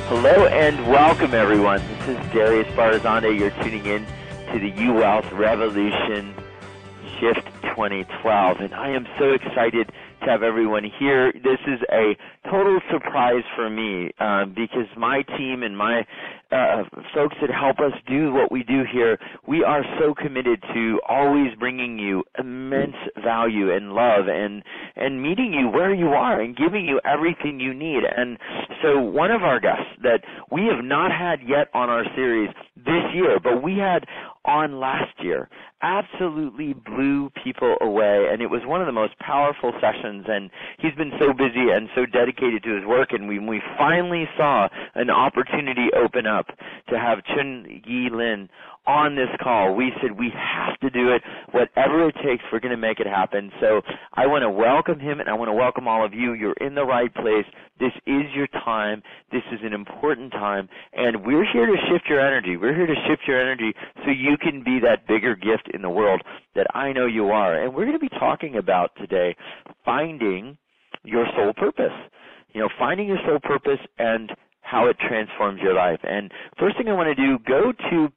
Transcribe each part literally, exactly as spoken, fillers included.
Hello and welcome, everyone. This is Darius Barzande. You're tuning in to the U-Wealth Revolution Shift twenty twelve, and I am so excited to have everyone here. This is a total surprise for me um, because my team and my uh, folks that help us do what we do here, we are so committed to always bringing you immense value and love and, and meeting you where you are and giving you everything you need. And so one of our guests that we have not had yet on our series this year, but we had on last year, absolutely blew people away, and it was one of the most powerful sessions, and he's been so busy and so dedicated to his work, and we, we finally saw an opportunity open up to have Chun-Yi Lin on this call. We said we have to do it, whatever it takes, we're going to make it happen. So I want to welcome him, and I want to welcome all of you. You're in the right place. This is your time. This is an important time, and we're here to shift your energy. We're here to shift your energy so you can be that bigger gift in the world that I know you are. And we're going to be talking about today finding your soul purpose. You know, finding your soul purpose and how it transforms your life. And first thing I want to do, go to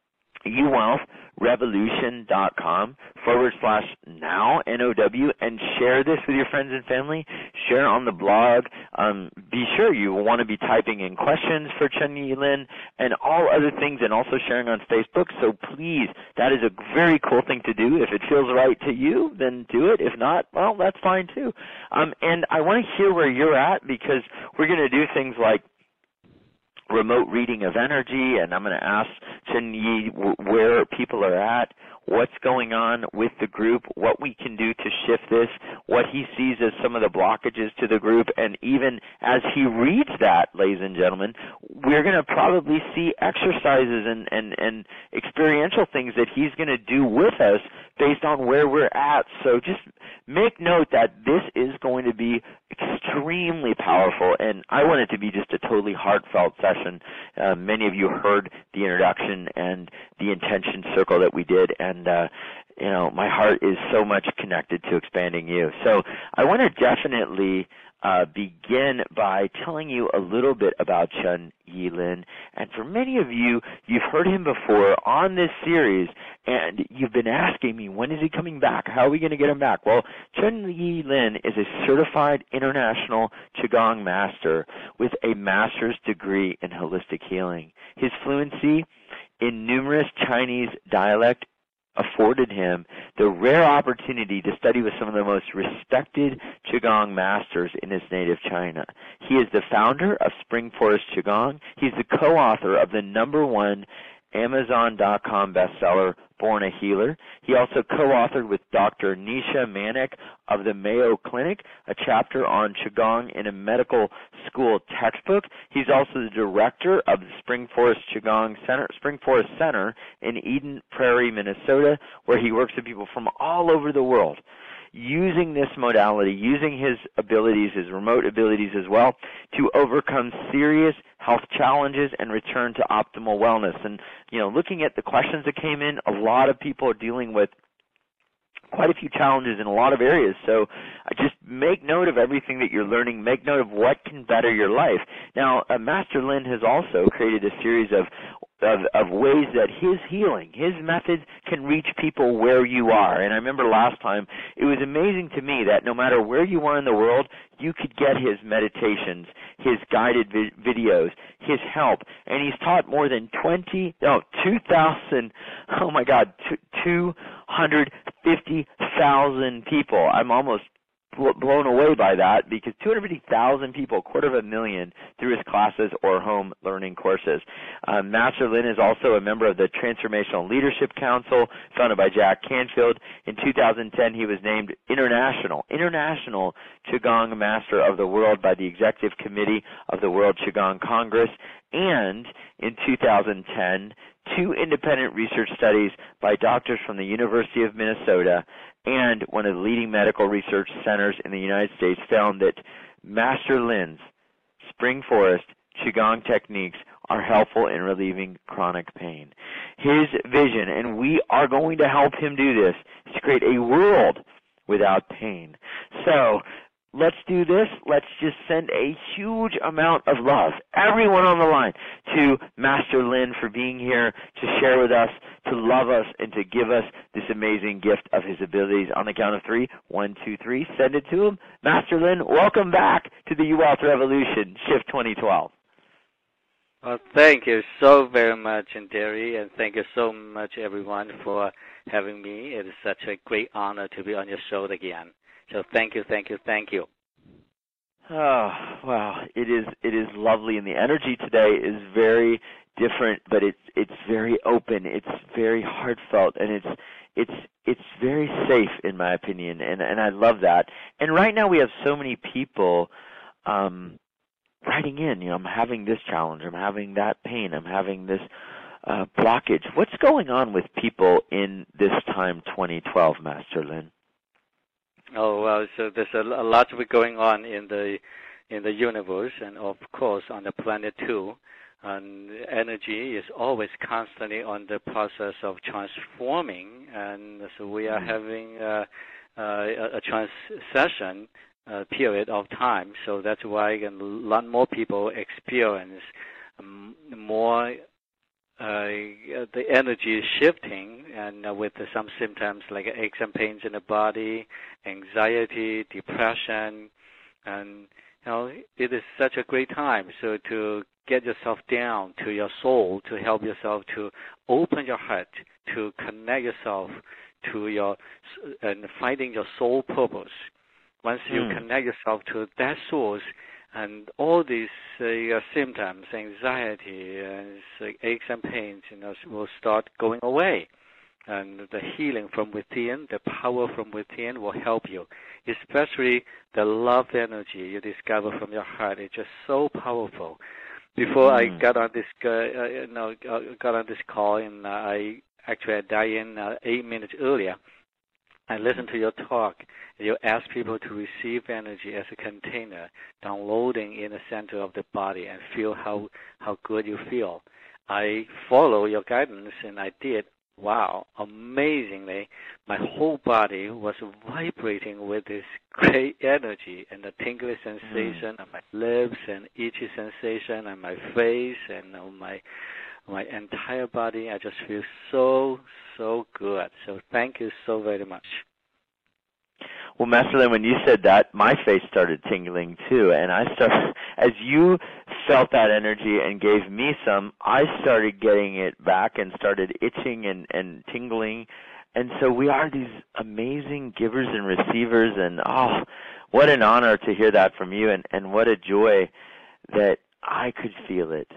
u wealth revolution dot com forward slash now, N O W, and share this with your friends and family. Share on the blog. Um, be sure you will want to be typing in questions for Chun-Yi Lin and all other things, and also sharing on Facebook. So please, that is a very cool thing to do. If it feels right to you, then do it. If not, well, that's fine too. Um, and I want to hear where you're at, because we're going to do things like remote reading of energy, and I'm going to ask Chun-Yi where people are at, what's going on with the group, what we can do to shift this, what he sees as some of the blockages to the group, and even as he reads that, ladies and gentlemen, we're going to probably see exercises and, and, and experiential things that he's going to do with us based on where we're at. So just make note that this is going to be extremely powerful, and I want it to be just a totally heartfelt session. Uh, many of you heard the introduction and the intention circle that we did, and uh, you know, my heart is so much connected to expanding you. So I want to definitely uh, begin by telling you a little bit about Chun-Yi Lin. And for many of you, you've heard him before on this series, and you've been asking me, when is he coming back? How are we going to get him back? Well, Chun-Yi Lin is a certified international Qigong master with a master's degree in holistic healing. His fluency in numerous Chinese dialect afforded him the rare opportunity to study with some of the most respected Qigong masters in his native China. He is the founder of Spring Forest Qigong. He's the co-author of the number one Amazon dot com bestseller, Born a Healer. He also co-authored with Doctor Nisha Manek of the Mayo Clinic a chapter on Qigong in a medical school textbook. He's also the director of the Spring Forest Qigong Center, Spring Forest Center in Eden Prairie, Minnesota, where he works with people from all over the world, using this modality, using his abilities, his remote abilities as well, to overcome serious health challenges and return to optimal wellness. And, you know, looking at the questions that came in, a lot of people are dealing with quite a few challenges in a lot of areas. So uh, just make note of everything that you're learning. Make note of what can better your life. Now, uh, Master Lin has also created a series of Of, of ways that his healing, his methods can reach people where you are. And I remember last time, it was amazing to me that no matter where you are in the world, you could get his meditations, his guided vi- videos, his help. And he's taught more than twenty, no, two thousand, oh my God, two hundred fifty thousand people. I'm almost blown away by that, because two hundred fifty thousand people, a quarter of a million, through his classes or home learning courses. Um, Master Lin is also a member of the Transformational Leadership Council, founded by Jack Canfield. In two thousand ten, he was named International, International Qigong Master of the World by the Executive Committee of the World Qigong Congress. And in two thousand ten, two independent research studies by doctors from the University of Minnesota and one of the leading medical research centers in the United States found that Master Lin's Spring Forest Qigong techniques are helpful in relieving chronic pain. His vision, and we are going to help him do this, is to create a world without pain. So let's do this. Let's just send a huge amount of love, everyone on the line, to Master Lin for being here to share with us, to love us, and to give us this amazing gift of his abilities. On the count of three, one, two, three, send it to him. Master Lin, welcome back to the UWealth Revolution, Shift twenty twelve. Well, thank you so very much, Derry, and thank you so much, everyone, for having me. It is such a great honor to be on your show again. So thank you, thank you, thank you. Oh, wow. It is it is lovely, and the energy today is very different, but it's it's very open. It's very heartfelt, and it's it's it's very safe, in my opinion, and, and I love that. And right now we have so many people um, writing in, you know, I'm having this challenge, I'm having that pain, I'm having this uh, blockage. What's going on with people in this time twenty twelve, Master Lin? Oh, well, so there's a, a lot going on in the in the universe, and of course on the planet too. And energy is always constantly on the process of transforming, and so we are having uh, uh, a, a transition uh, period of time. So that's why a lot more people experience um, more uh, the energy shifting, and uh, with some symptoms like aches and pains in the body, anxiety, depression, and you know, it is such a great time. So to get yourself down to your soul, to help yourself to open your heart, to connect yourself to your, and finding your soul purpose. Once you mm. connect yourself to that source, and all these uh, symptoms, anxiety, and uh, aches and pains, you know, will start going away. And the healing from within, the power from within will help you. Especially the love energy you discover from your heart is just so powerful. Before mm. I got on this, uh, you know, got on this call, and uh, I actually I dialed in uh, eight minutes earlier. I listened to your talk. You ask people to receive energy as a container, downloading in the center of the body, and feel how how good you feel. I follow your guidance, and I did. Wow, amazingly, my whole body was vibrating with this great energy, and the tingly sensation mm. on my lips, and itchy sensation on my face, and on my my entire body. I just feel so, so good. So thank you so very much. Well, Master Lin, when you said that, my face started tingling too, and I started, as you felt that energy and gave me some, I started getting it back and started itching and, and tingling, and so we are these amazing givers and receivers, and oh, what an honor to hear that from you, and, and what a joy that I could feel it.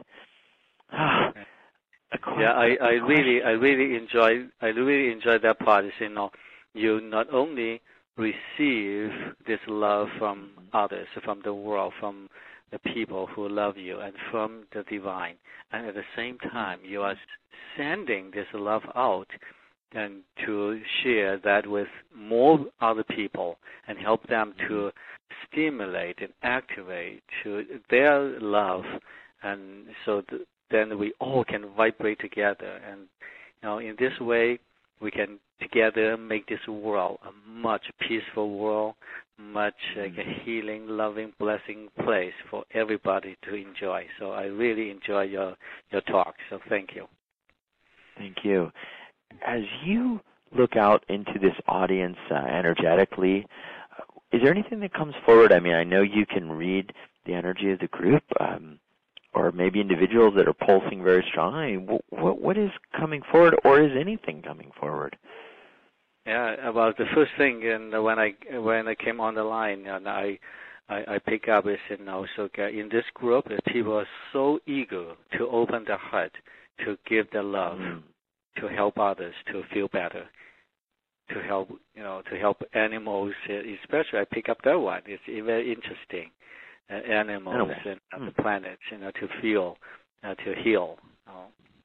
Yeah, I, I really, I really enjoy, I really enjoy that part. Is, you know, you not only receive this love from others, from the world, from the people who love you, and from the divine, and at the same time, you are sending this love out, and to share that with more other people and help them to stimulate and activate to their love, and so. The, then we all can vibrate together. And you know, in this way, we can together make this world a much peaceful world, much like a healing, loving, blessing place for everybody to enjoy. So I really enjoy your, your talk. So thank you. Thank you. As you look out into this audience uh, energetically, uh, is there anything that comes forward? I mean, I know you can read the energy of the group, um, or maybe individuals that are pulsing very strongly. What, what is coming forward, or is anything coming forward? Yeah, about the first thing, and when I when I came on the line, and I I, I pick up is, you know, so in this group, the people are so eager to open their heart, to give their love, mm. to help others to feel better, to help, you know, to help animals. Especially, I pick up that one. It's very interesting. Uh, animals Animal. and uh, mm. the planets, you know, to feel, uh, to heal. Oh.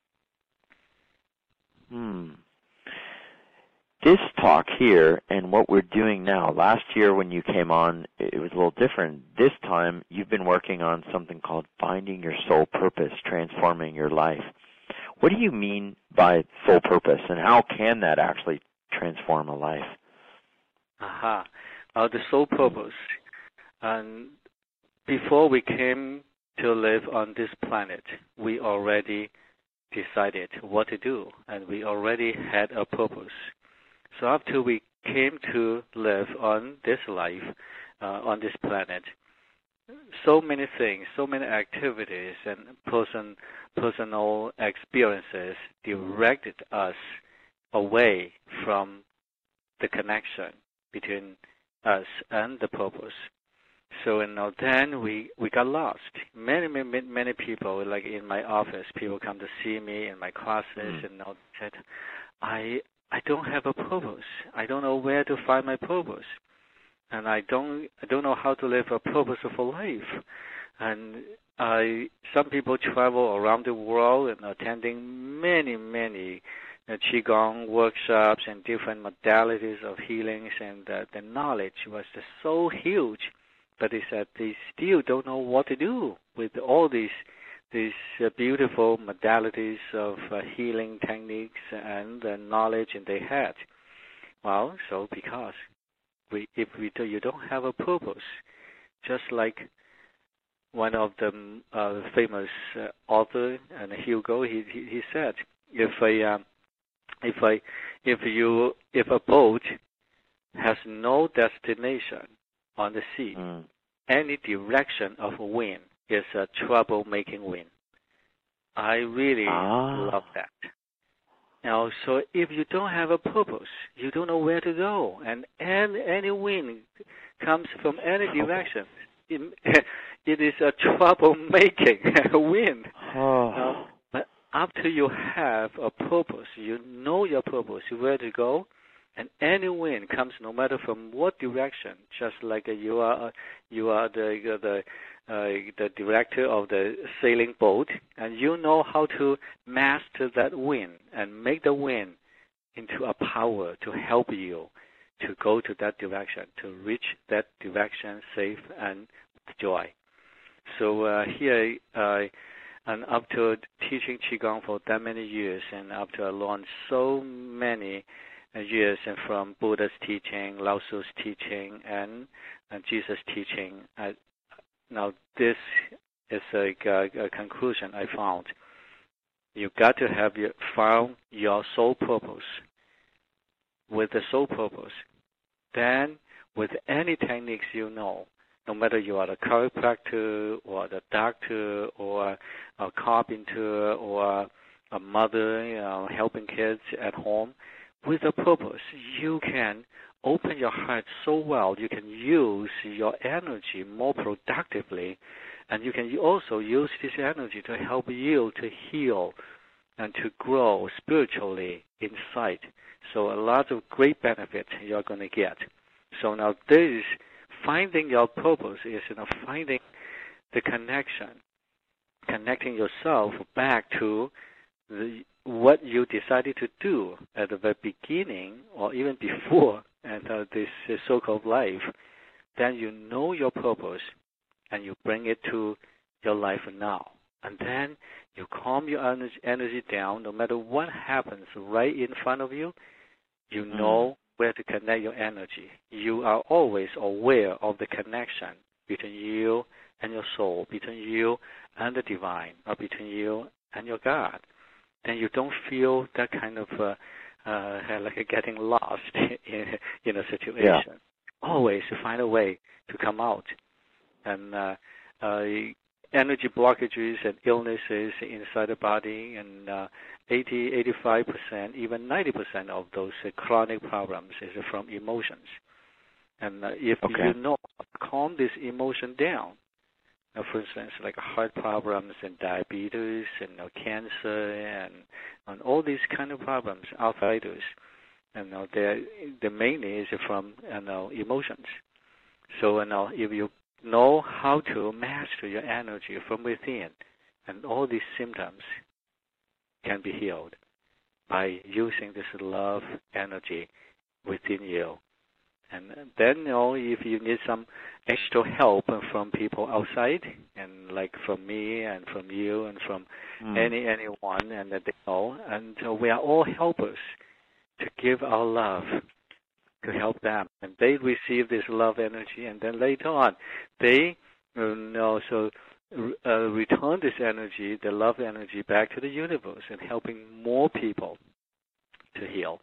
Hmm. This talk here and what we're doing now, last year when you came on, it was a little different. This time, you've been working on something called finding your soul purpose, transforming your life. What do you mean by soul purpose, and how can that actually transform a life? Aha. Uh, the soul purpose. And before we came to live on this planet, we already decided what to do, and we already had a purpose. So after we came to live on this life, uh, on this planet, so many things, so many activities and person, personal experiences directed us away from the connection between us and the purpose. So you know, then we, we got lost. Many, many, many people, like in my office, people come to see me in my classes mm. and you know, said, I I don't have a purpose. I don't know where to find my purpose. And I don't I don't know how to live a purposeful life. And I some people travel around the world and attending many, many uh, Qigong workshops and different modalities of healings, and uh, the knowledge was just so huge. But they said they still don't know what to do with all these these uh, beautiful modalities of uh, healing techniques and the knowledge that they had. Well, so because we, if we do, you don't have a purpose, just like one of the uh, famous uh, author and Hugo, he, he he said, if a um, if a if you if a boat has no destination on the sea, mm. any direction of wind is a trouble-making wind. I really ah. love that. Now, so if you don't have a purpose, you don't know where to go, and any, any wind comes from any direction, it, it is a trouble-making wind. Oh. Now, but after you have a purpose, you know your purpose, where to go, and any wind comes, no matter from what direction. Just like uh, you are, uh, you are the uh, the uh, the director of the sailing boat, and you know how to master that wind and make the wind into a power to help you to go to that direction, to reach that direction safe and with joy. So uh, here, uh, and after teaching Qigong for that many years, and after I learned so many years and from Buddha's teaching, Lao Tzu's teaching, and, and Jesus' teaching. I, now this is a, a, a conclusion I found. You got to have your, found your soul purpose. With the soul purpose, then with any techniques you know, no matter you are a chiropractor or the doctor or a carpenter or a mother, you know, helping kids at home, with a purpose, you can open your heart so well, you can use your energy more productively, and you can also use this energy to help you to heal and to grow spiritually inside. So a lot of great benefits you're going to get. So now this, finding your purpose is you know, finding the connection, connecting yourself back to the what you decided to do at the very beginning or even before and uh, this uh, so-called life, then you know your purpose and you bring it to your life now. And then you calm your energy, energy down. No matter what happens right in front of you, you know mm. where to connect your energy. You are always aware of the connection between you and your soul, between you and the divine, or between you and your God. Then you don't feel that kind of uh, uh, like getting lost in, in a situation. Yeah. Always find a way to come out. And uh, uh, energy blockages and illnesses inside the body, and uh, eighty, eighty-five percent, even ninety percent of those uh, chronic problems is from emotions. And uh, if okay. you know, calm this emotion down, Uh, for instance, like heart problems and diabetes and you know, cancer and, and all these kind of problems, arthritis, and you know, the mainly is from you know, emotions. So you know, if you know how to master your energy from within, and all these symptoms can be healed by using this love energy within you. And then, you know, if you need some extra help from people outside, and like from me and from you and from mm. any anyone, and that they know, and uh, we are all helpers to give our love to help them. And they receive this love energy, and then later on, they um, also uh, return this energy, the love energy, back to the universe and helping more people to heal.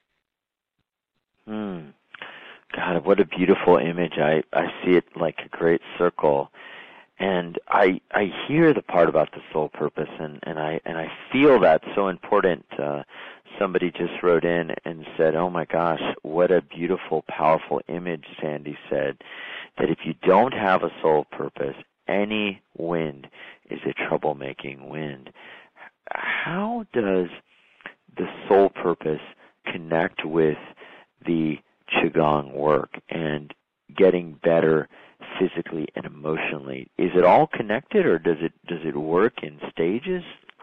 Hmm. God, what a beautiful image. I, I see it like a great circle. And I I hear the part about the soul purpose, and, and I and I feel that so important. Uh, somebody just wrote in and said, "Oh my gosh, what a beautiful, powerful image." Sandy said that if you don't have a soul purpose, any wind is a troublemaking wind. How does the soul purpose connect with the Qigong work and getting better physically and emotionally? Is it all connected, or does it does it work in stages?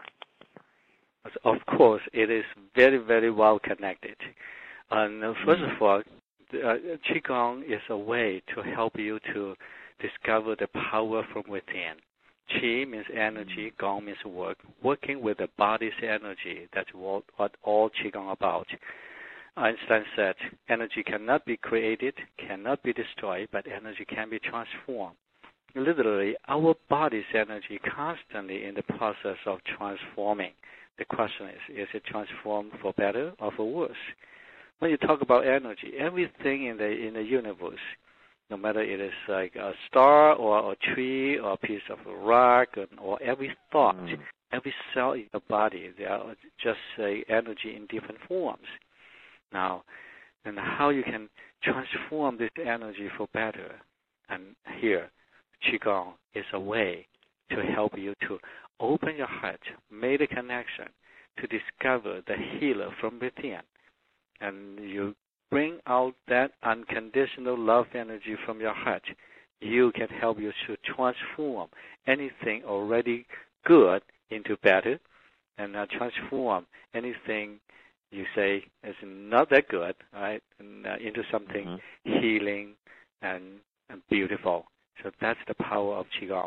Of course, it is very, very well connected. And first of all, uh, Qigong is a way to help you to discover the power from within. Qi means energy, Gong means work. Working with the body's energy, that's what, what all Qigong about. Einstein said, energy cannot be created, cannot be destroyed, but energy can be transformed. Literally, our body's energy constantly in the process of transforming. The question is, is it transformed for better or for worse? When you talk about energy, everything in the in the universe, no matter it is like a star or a tree or a piece of rock or every thought, mm. every cell in the body, they are just say energy in different forms. Now, and how you can transform this energy for better. And here, Qigong is a way to help you to open your heart, make a connection, to discover the healer from within. And you bring out that unconditional love energy from your heart. You can help you to transform anything already good into better, and uh, transform anything you say is not that good, right, and, uh, into something mm-hmm. healing and, and beautiful. So that's the power of Qigong.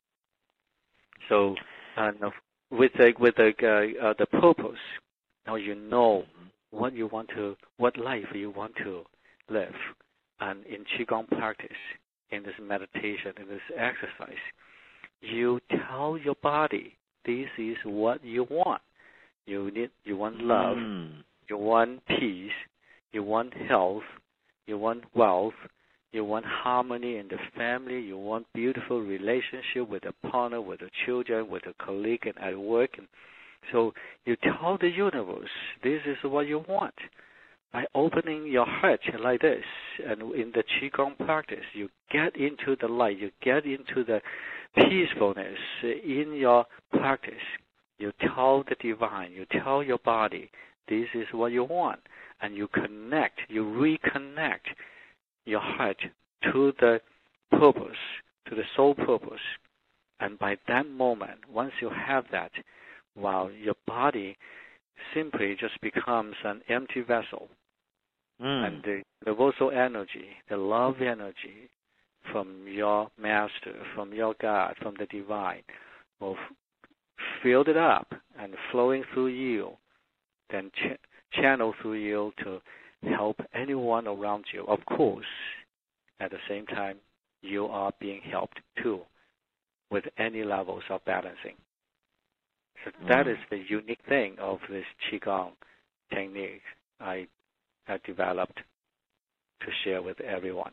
So uh, with the, with the, uh, uh, the purpose, now you know what you want to, what life you want to live. And in Qigong practice, in this meditation, in this exercise, you tell your body, this is what you want. You need, you want love, mm. you want peace, you want health, you want wealth, you want harmony in the family, you want beautiful relationship with a partner, with the children, with a colleague, and at work. And so you tell the universe, this is what you want. By opening your heart like this, and in the Qigong practice, you get into the light, you get into the peacefulness in your practice. You tell the divine, you tell your body, this is what you want. And you connect, you reconnect your heart to the purpose, to the soul purpose. And by that moment, once you have that, wow, your body simply just becomes an empty vessel. Mm. And the universal energy, the love energy from your master, from your God, from the divine, will fill it up and flowing through you, then ch- channel through you to help anyone around you. Of course, at the same time, you are being helped too with any levels of balancing. So mm. that is the unique thing of this Qigong technique I, I developed to share with everyone.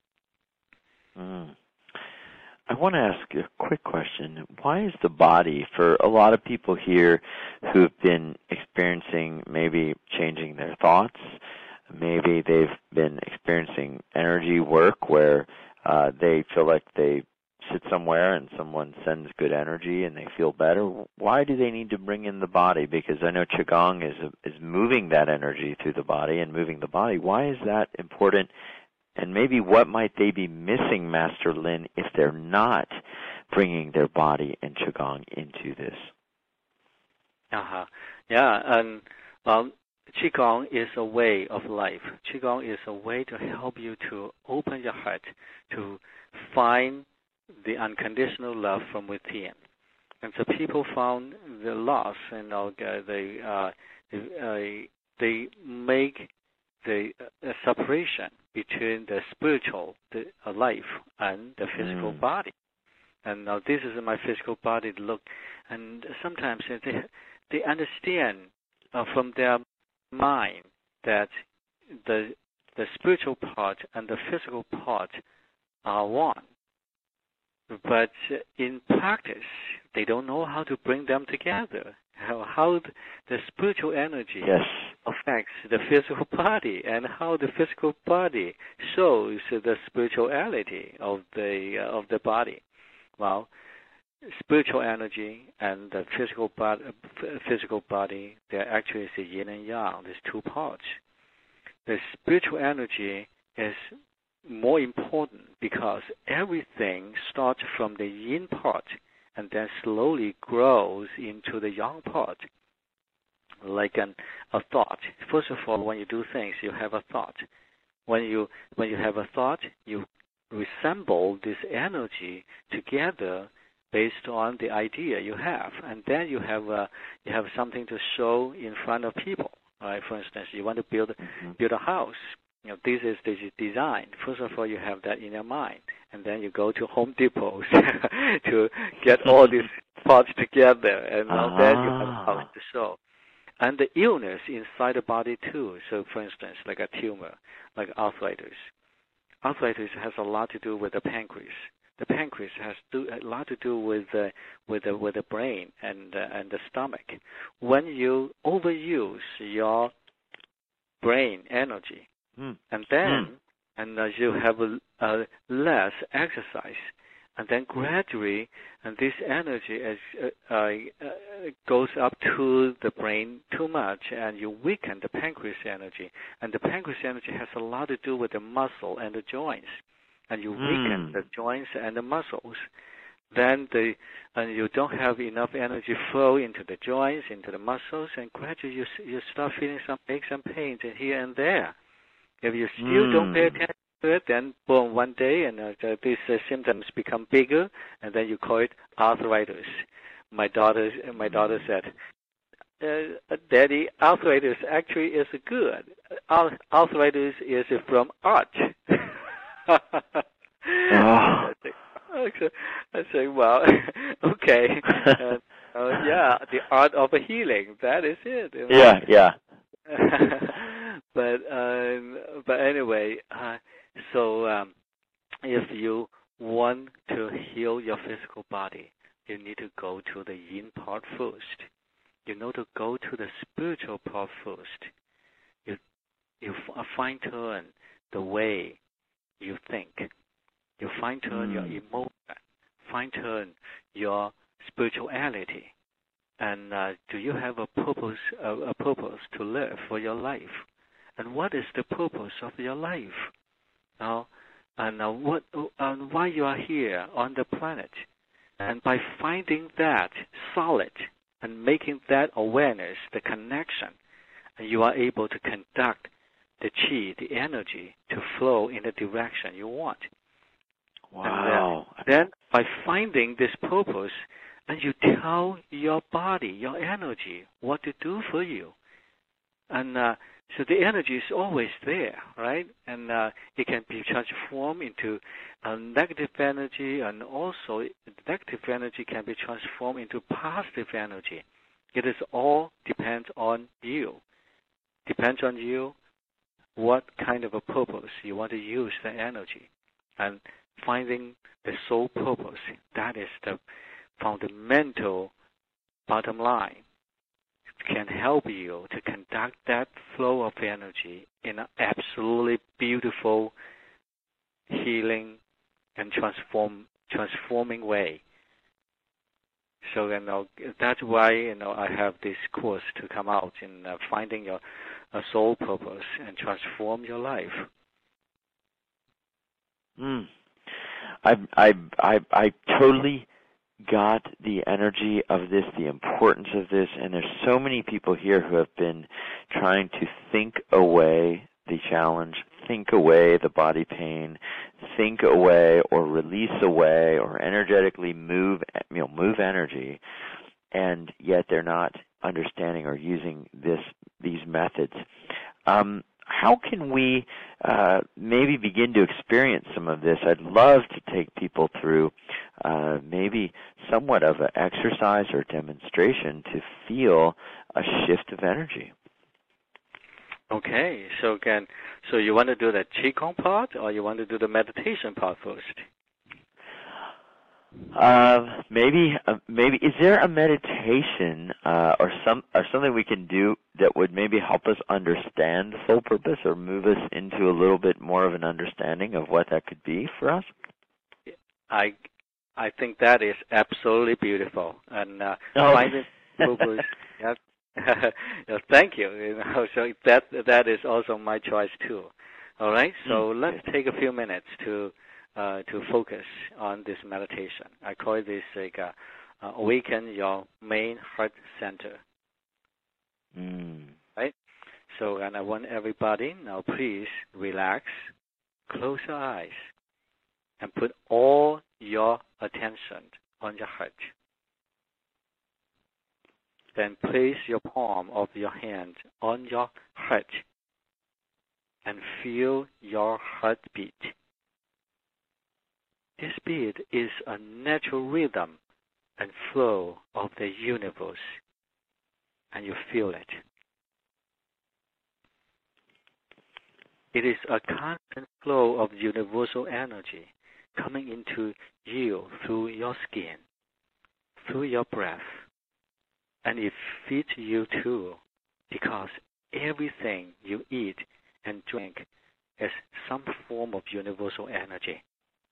Mm. I want to ask a quick question. Why is the body, for a lot of people here who have been experiencing maybe changing their thoughts, maybe they've been experiencing energy work where uh, they feel like they sit somewhere and someone sends good energy and they feel better, why do they need to bring in the body? Because I know Qigong is, is moving that energy through the body and moving the body. Why is that important? And maybe what might they be missing, Master Lin, if they're not bringing their body and Qigong into this? Uh-huh. Yeah, and um, Qigong is a way of life. Qigong is a way to help you to open your heart, to find the unconditional love from within. And so people found the loss, you know, they, uh, they, uh, they make the uh, separation between the spiritual the, uh, life and the physical mm. body. And now this is my physical body look, and sometimes they they understand uh, from their mind that the the spiritual part and the physical part are one. But in practice, they don't know how to bring them together, how, how the spiritual energy yes. affects the physical body, and how the physical body shows the spirituality of the uh, of the body. Well, spiritual energy and the physical body, physical body, they're actually the yin and yang. There's two parts. The spiritual energy is more important because everything starts from the yin part and then slowly grows into the yang part, like an, a thought. First of all, when you do things, you have a thought. When you when you have a thought, you resemble this energy together based on the idea you have, and then you have a, you have something to show in front of people. Right? For instance, you want to build mm-hmm. build a house. You know, this is the design. First of all, you have that in your mind, and then you go to Home Depot to get all these parts together, and now ah. then you have a house to show. And the illness inside the body too. So, for instance, like a tumor, like arthritis. Arthritis has a lot to do with the pancreas. The pancreas has do, a lot to do with the with the with the brain and uh, and the stomach. When you overuse your brain energy, mm. and then mm. and uh, you have a, a less exercise, and then gradually, and this energy is, uh, uh, goes up to the brain too much, and you weaken the pancreas energy. And the pancreas energy has a lot to do with the muscle and the joints, and you weaken mm. the joints and the muscles. Then the and you don't have enough energy flow into the joints, into the muscles, and gradually you you start feeling some aches and pains here and there. If you still mm. don't pay attention to it, then boom, one day, and uh, these uh, symptoms become bigger, and then you call it arthritis. My daughter, my daughter said, uh, "Daddy, arthritis actually is good. Ar- arthritis is from art." oh. I say, I say, well, okay, uh, uh, yeah, the art of healing. That is it. Yeah, yeah. but um, but anyway, uh, so um, if you want to heal your physical body, you need to go to the yin part first. You know to go to the spiritual part first. You you fine tune the way you think. You fine tune mm. your emotion, fine tune your spirituality. And uh, do you have a purpose, uh, a purpose to live for your life? And what is the purpose of your life? Now, and uh, what, uh, why you are here on the planet? And by finding that solid and making that awareness, the connection, you are able to conduct the chi, the energy, to flow in the direction you want. Wow. And then, then by finding this purpose, and you tell your body, your energy, what to do for you. And uh, so the energy is always there, right? And uh, it can be transformed into a negative energy, and also negative energy can be transformed into positive energy. It is all depends on you. Depends on you what kind of a purpose you want to use the energy. And finding the sole purpose, that is the fundamental bottom line. It can help you to conduct that flow of energy in an absolutely beautiful, healing, and transform transforming way. So you know that's why you know I have this course to come out in uh, finding your uh, soul purpose and transform your life. Mm. I I I I totally got the energy of this, the importance of this, and there's so many people here who have been trying to think away the challenge, think away the body pain, think away or release away or energetically move, you know, move energy, and yet they're not understanding or using this these methods. Um, how can we uh, maybe begin to experience some of this? I'd love to take people through uh, maybe somewhat of an exercise or demonstration to feel a shift of energy. Okay, so again, so you want to do the Qigong part, or you want to do the meditation part first? Uh, maybe, uh, maybe. Is there a meditation uh, or some or something we can do that would maybe help us understand the soul purpose, or move us into a little bit more of an understanding of what that could be for us? I, I think that is absolutely beautiful, and uh, oh. finding purpose. Yep. Yeah, thank you. You know, so that that is also my choice too. All right. So mm. let's take a few minutes to. Uh, to focus on this meditation. I call this like uh, uh, awaken your main heart center. Mm. Right? So, and I want everybody now, please relax, close your eyes, and put all your attention on your heart. Then place your palm of your hand on your heart and feel your heartbeat. This beat is a natural rhythm and flow of the universe, and you feel it. It is a constant flow of universal energy coming into you through your skin, through your breath, and it feeds you too, because everything you eat and drink is some form of universal energy.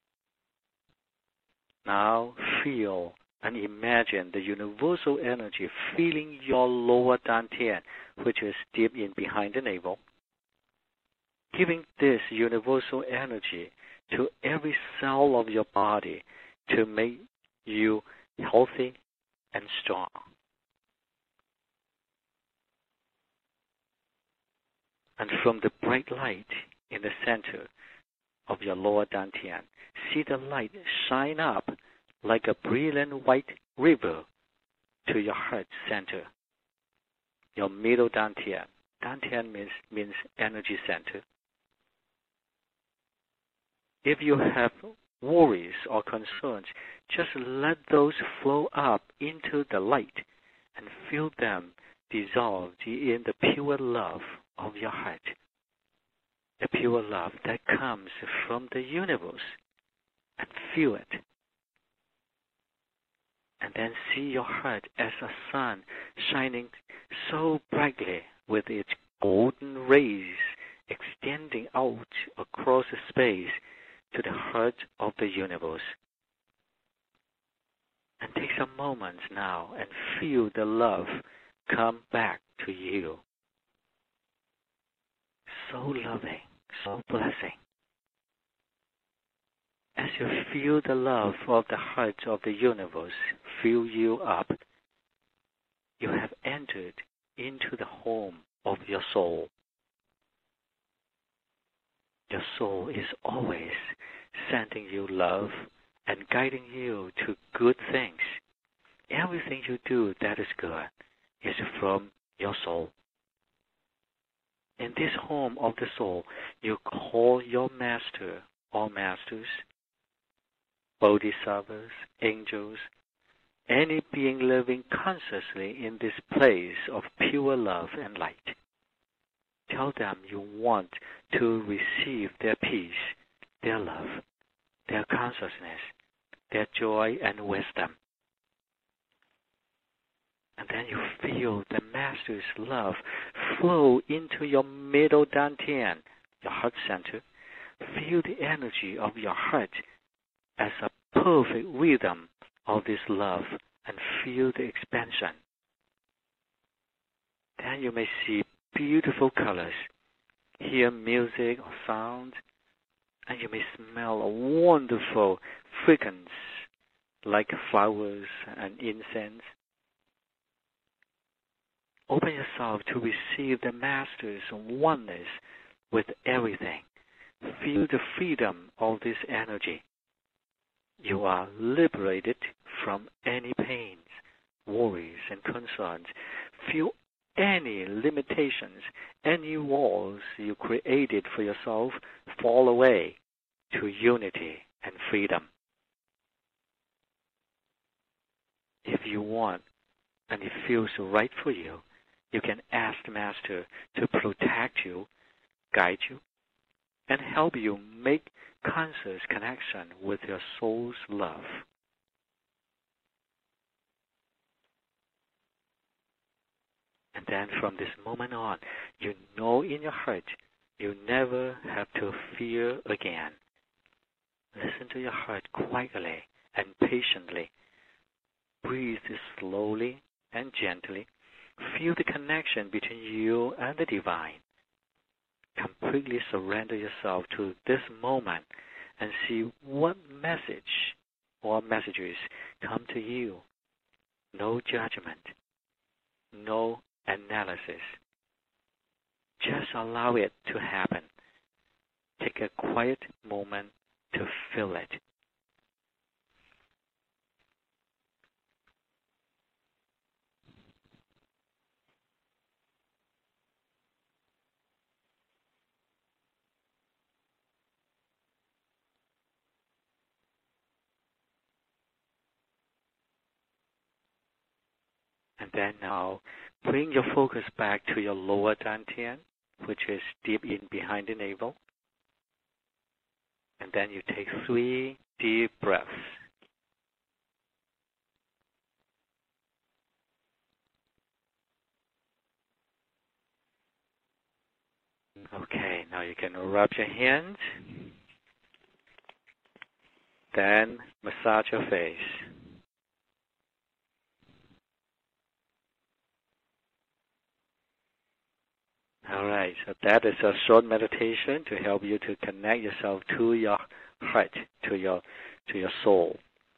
Now feel and imagine the universal energy filling your lower dantian, which is deep in behind the navel, giving this universal energy to every cell of your body to make you healthy and strong. And from the bright light in the center of your lower dantian, see the light shine up like a brilliant white river to your heart center, your middle dantian. Dantian means, means energy center. If you have worries or concerns, just let those flow up into the light and feel them dissolve in the pure love of your heart. The pure love that comes from the universe, and feel it. And then see your heart as a sun shining so brightly with its golden rays extending out across space to the heart of the universe. And take some moments now and feel the love come back to you. So loving, so blessing. As you feel the love of the heart of the universe fill you up, you have entered into the home of your soul. Your soul is always sending you love and guiding you to good things. Everything you do that is good is from your soul. In this home of the soul, you call your master or masters, bodhisattvas, angels, any being living consciously in this place of pure love and light. Tell them you want to receive their peace, their love, their consciousness, their joy and wisdom. And then you feel the Master's love flow into your middle dantian, your heart center. Feel the energy of your heart as a perfect rhythm of this love and feel the expansion. Then you may see beautiful colors, hear music or sound, and you may smell a wonderful fragrance like flowers and incense. Open yourself to receive the Master's oneness with everything. Feel the freedom of this energy. You are liberated from any pains, worries, and concerns. Feel any limitations, any walls you created for yourself fall away to unity and freedom. If you want, and it feels right for you, you can ask the Master to protect you, guide you, and help you make conscious connection with your soul's love. And then from this moment on, you know in your heart you never have to fear again. Listen to your heart quietly and patiently. Breathe slowly and gently. Feel the connection between you and the divine. Completely surrender yourself to this moment and see what message or messages come to you. No judgment, no analysis. Just allow it to happen. Take a quiet moment to feel it. And then now, bring your focus back to your lower dantian, which is deep in behind the navel. And then you take three deep breaths. Okay, now you can rub your hands. Then massage your face. All right, so that is a short meditation to help you to connect yourself to your heart, to your to your soul.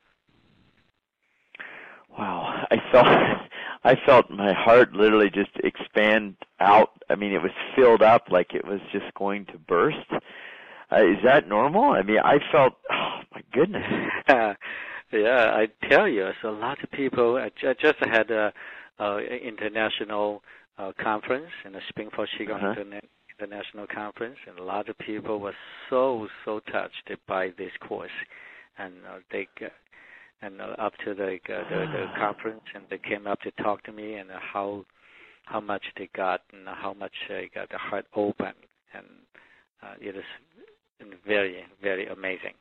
Wow, I felt I felt my heart literally just expand out. I mean, it was filled up like it was just going to burst. Uh, is that normal? I mean, I felt, oh my goodness. Yeah, I tell you, so a lot of people. I just had a, a international uh, conference in the Springfield Qigong uh-huh. Interna- International Conference, and a lot of people were so so touched by this course, and uh, they. Uh, And uh, up to the, uh, the the conference, and they came up to talk to me, and uh, how how much they got, and how much they got the heart open, and uh, it is very very amazing.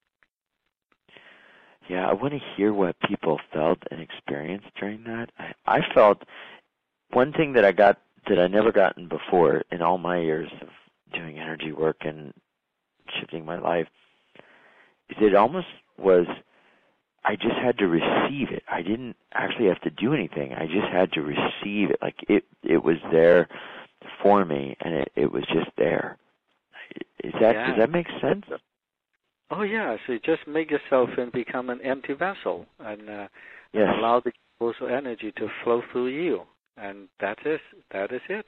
Yeah, I want to hear what people felt and experienced during that. I, I felt one thing that I got that I never gotten before in all my years of doing energy work and shifting my life is it almost was. I just had to receive it. I didn't actually have to do anything. I just had to receive it. Like it, it was there for me, and it, it was just there. Is that yeah. Does that make sense? Oh yeah. So you just make yourself and become an empty vessel, and, uh, yes. and allow the universal energy to flow through you, and that is that is it.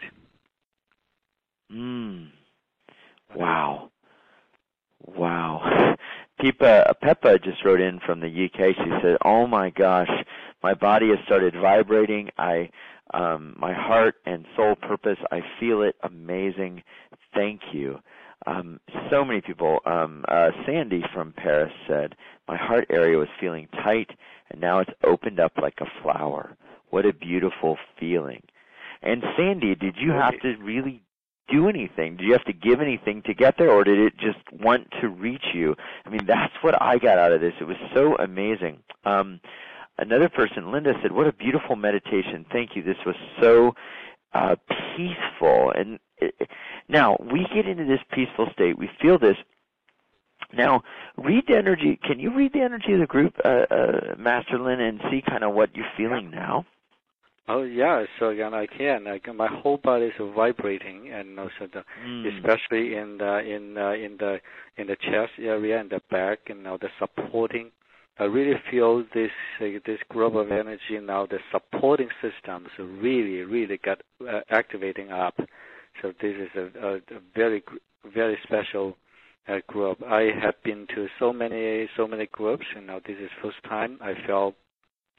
Mm. Wow. Wow. Pippa, Peppa just wrote in from the U K. She said, "Oh my gosh, my body has started vibrating. I, um, my heart and soul purpose. I feel it. Amazing. Thank you." Um, so many people. Um, uh, Sandy from Paris said, "My heart area was feeling tight, and now it's opened up like a flower. What a beautiful feeling." And Sandy, did you have to really do anything? Did you have to give anything to get there, or did it just want to reach you? I mean, that's what I got out of this. It was so amazing. Um, another person, Linda, said, "What a beautiful meditation. Thank you. This was so uh, peaceful." And it, now we get into this peaceful state. We feel this. Now, read the energy. Can you read the energy of the group, uh, uh, Master Lin, and see kind of what you're feeling now? Oh yeah, so again I can. Like, my whole body is vibrating, and also the, mm. especially in the in uh, in the in the chest area and the back, and now the supporting. I really feel this uh, this group of energy now. The supporting systems really really got uh, activating up. So this is a, a, a very very special uh, group. I have been to so many so many groups, and now this is first time I felt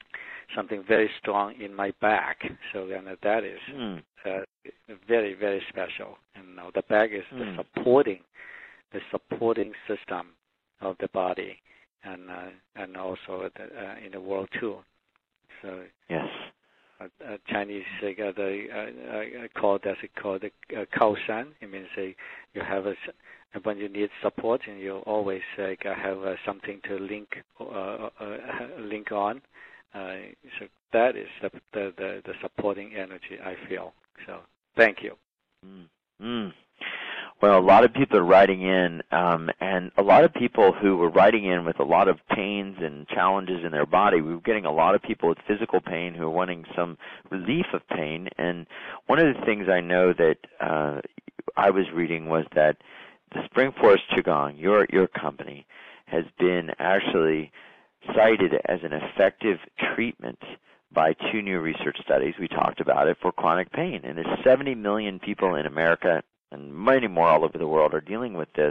something very strong in my back. So you know, that is mm. uh, very, very special. And you know, the back is mm. the supporting, the supporting system of the body, and uh, and also the, uh, in the world too. So yes, uh, uh, Chinese uh, they uh, uh, call that's called the uh, kaoshan. It means uh, you have a when you need support, and you always uh, have uh, something to link uh, uh, link on. Uh, so that is the, the the the supporting energy I feel. So thank you. Mm. Mm. Well, a lot of people are writing in, um, and a lot of people who were writing in with a lot of pains and challenges in their body. We were getting a lot of people with physical pain who are wanting some relief of pain. And one of the things I know that uh, I was reading was that the Spring Forest Qigong, your your company, has been actually cited as an effective treatment by two new research studies. We talked about it for chronic pain, and there's seventy million people in America and many more all over the world are dealing with this.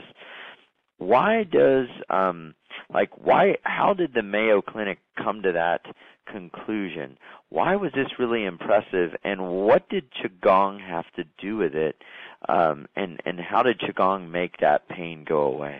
Why does, um, like, why? How did the Mayo Clinic come to that conclusion? Why was this really impressive, and what did Qigong have to do with it, um, and, and how did Qigong make that pain go away?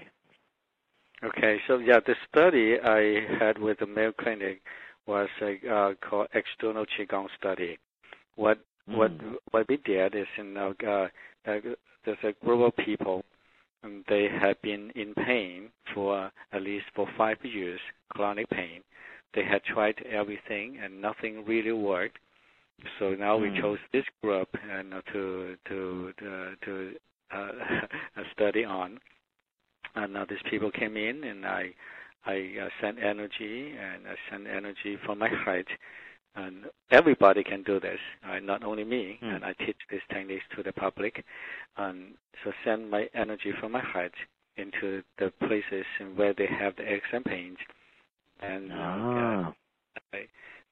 Okay, so yeah, the study I had with the Mayo Clinic was a, uh, called external Qigong study. What mm. what what we did is, you know, uh, uh, there's a group of people, and they have been in pain for uh, at least for five years, chronic pain. They had tried everything, and nothing really worked. So now mm. we chose this group and uh, to to to, to uh, study on. And now these people came in, and I I uh, sent energy, and I sent energy from my heart. And everybody can do this, uh, not only me. Mm. And I teach these techniques to the public. Um, so send my energy from my heart into the places where they have the aches and pains. And ah. uh, I,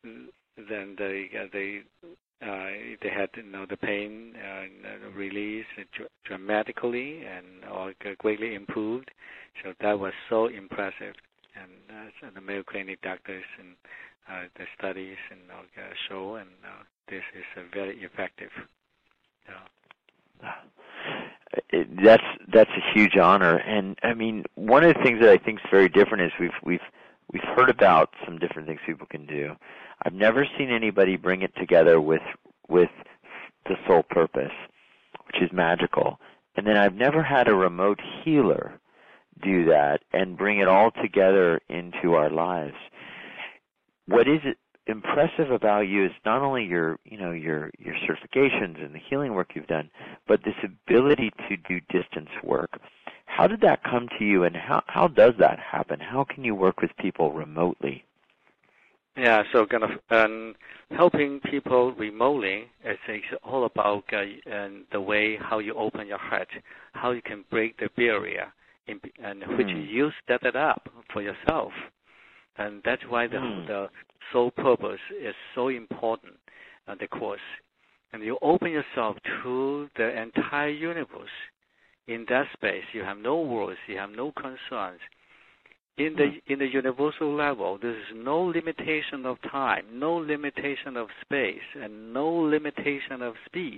then they uh, they uh, they had, you know, the pain uh, released dr- dramatically and or greatly improved. So that was so impressive. And uh, so the Mayo Clinic doctors and uh, the studies and uh, show, and uh, this is uh, very effective. Uh, it, that's that's a huge honor. And I mean, one of the things that I think is very different is we've we've we've heard about some different things people can do. I've never seen anybody bring it together with with the sole purpose, which is magical. And then I've never had a remote healer do that and bring it all together into our lives. What is impressive about you is not only your, you know, your your certifications and the healing work you've done, but this ability to do distance work. How did that come to you, and how how does that happen? How can you work with people remotely? Yeah, so kind of um, helping people remotely, it's, it's all about uh, and the way how you open your heart, how you can break the barrier, in, and which mm. you set it up for yourself. And that's why the, mm. the sole purpose is so important in the course. And you open yourself to the entire universe. In that space, you have no worries, you have no concerns. In the in the universal level, there is no limitation of time, no limitation of space, and no limitation of speed.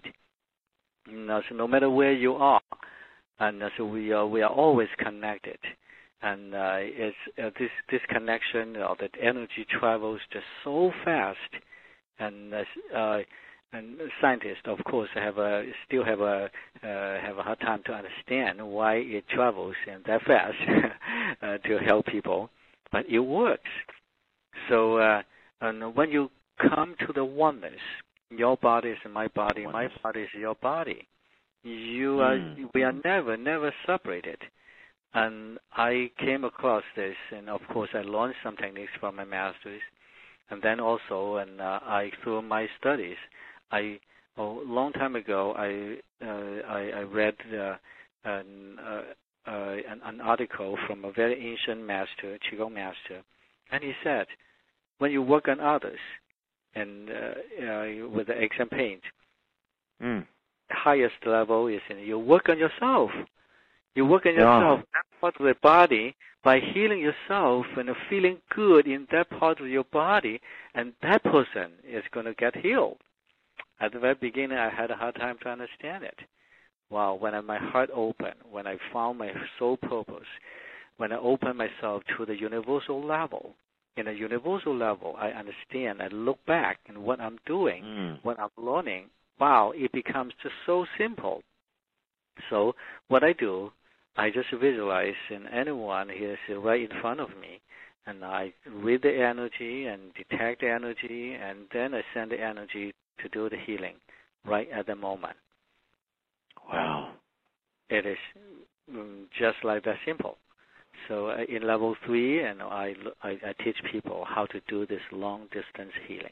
And so no matter where you are, and so we are we are always connected. And uh, it's uh, this this connection, uh, that energy travels just so fast, and uh, and scientists, of course, have a still have a uh, have a hard time to understand why it travels and that fast uh, to help people, but it works. So, uh, and when you come to the oneness, your body is my body, oneness. My body is your body. You are mm. we are never never separated. And I came across this, and of course, I learned some techniques from my masters, and then also, and uh, I through my studies. I a long time ago I uh, I, I read uh, an, uh, uh, an an article from a very ancient master, Qigong master, and he said, when you work on others and uh, uh, with the aches and pains, mm. highest level is in you work on yourself. You work on yourself. Yeah. part of the body, by healing yourself and feeling good in that part of your body, and that person is going to get healed. At the very beginning, I had a hard time to understand it. Wow, when I, my heart opened, when I found my soul purpose, when I opened myself to the universal level, in a universal level, I understand, I look back and what I'm doing, mm. what I'm learning, wow, it becomes just so simple. So what I do, I just visualize and anyone is right in front of me, and I read the energy and detect the energy, and then I send the energy to do the healing right at the moment. Wow. It is just like that simple. So uh, in level three, and I, I, I teach people how to do this long-distance healing.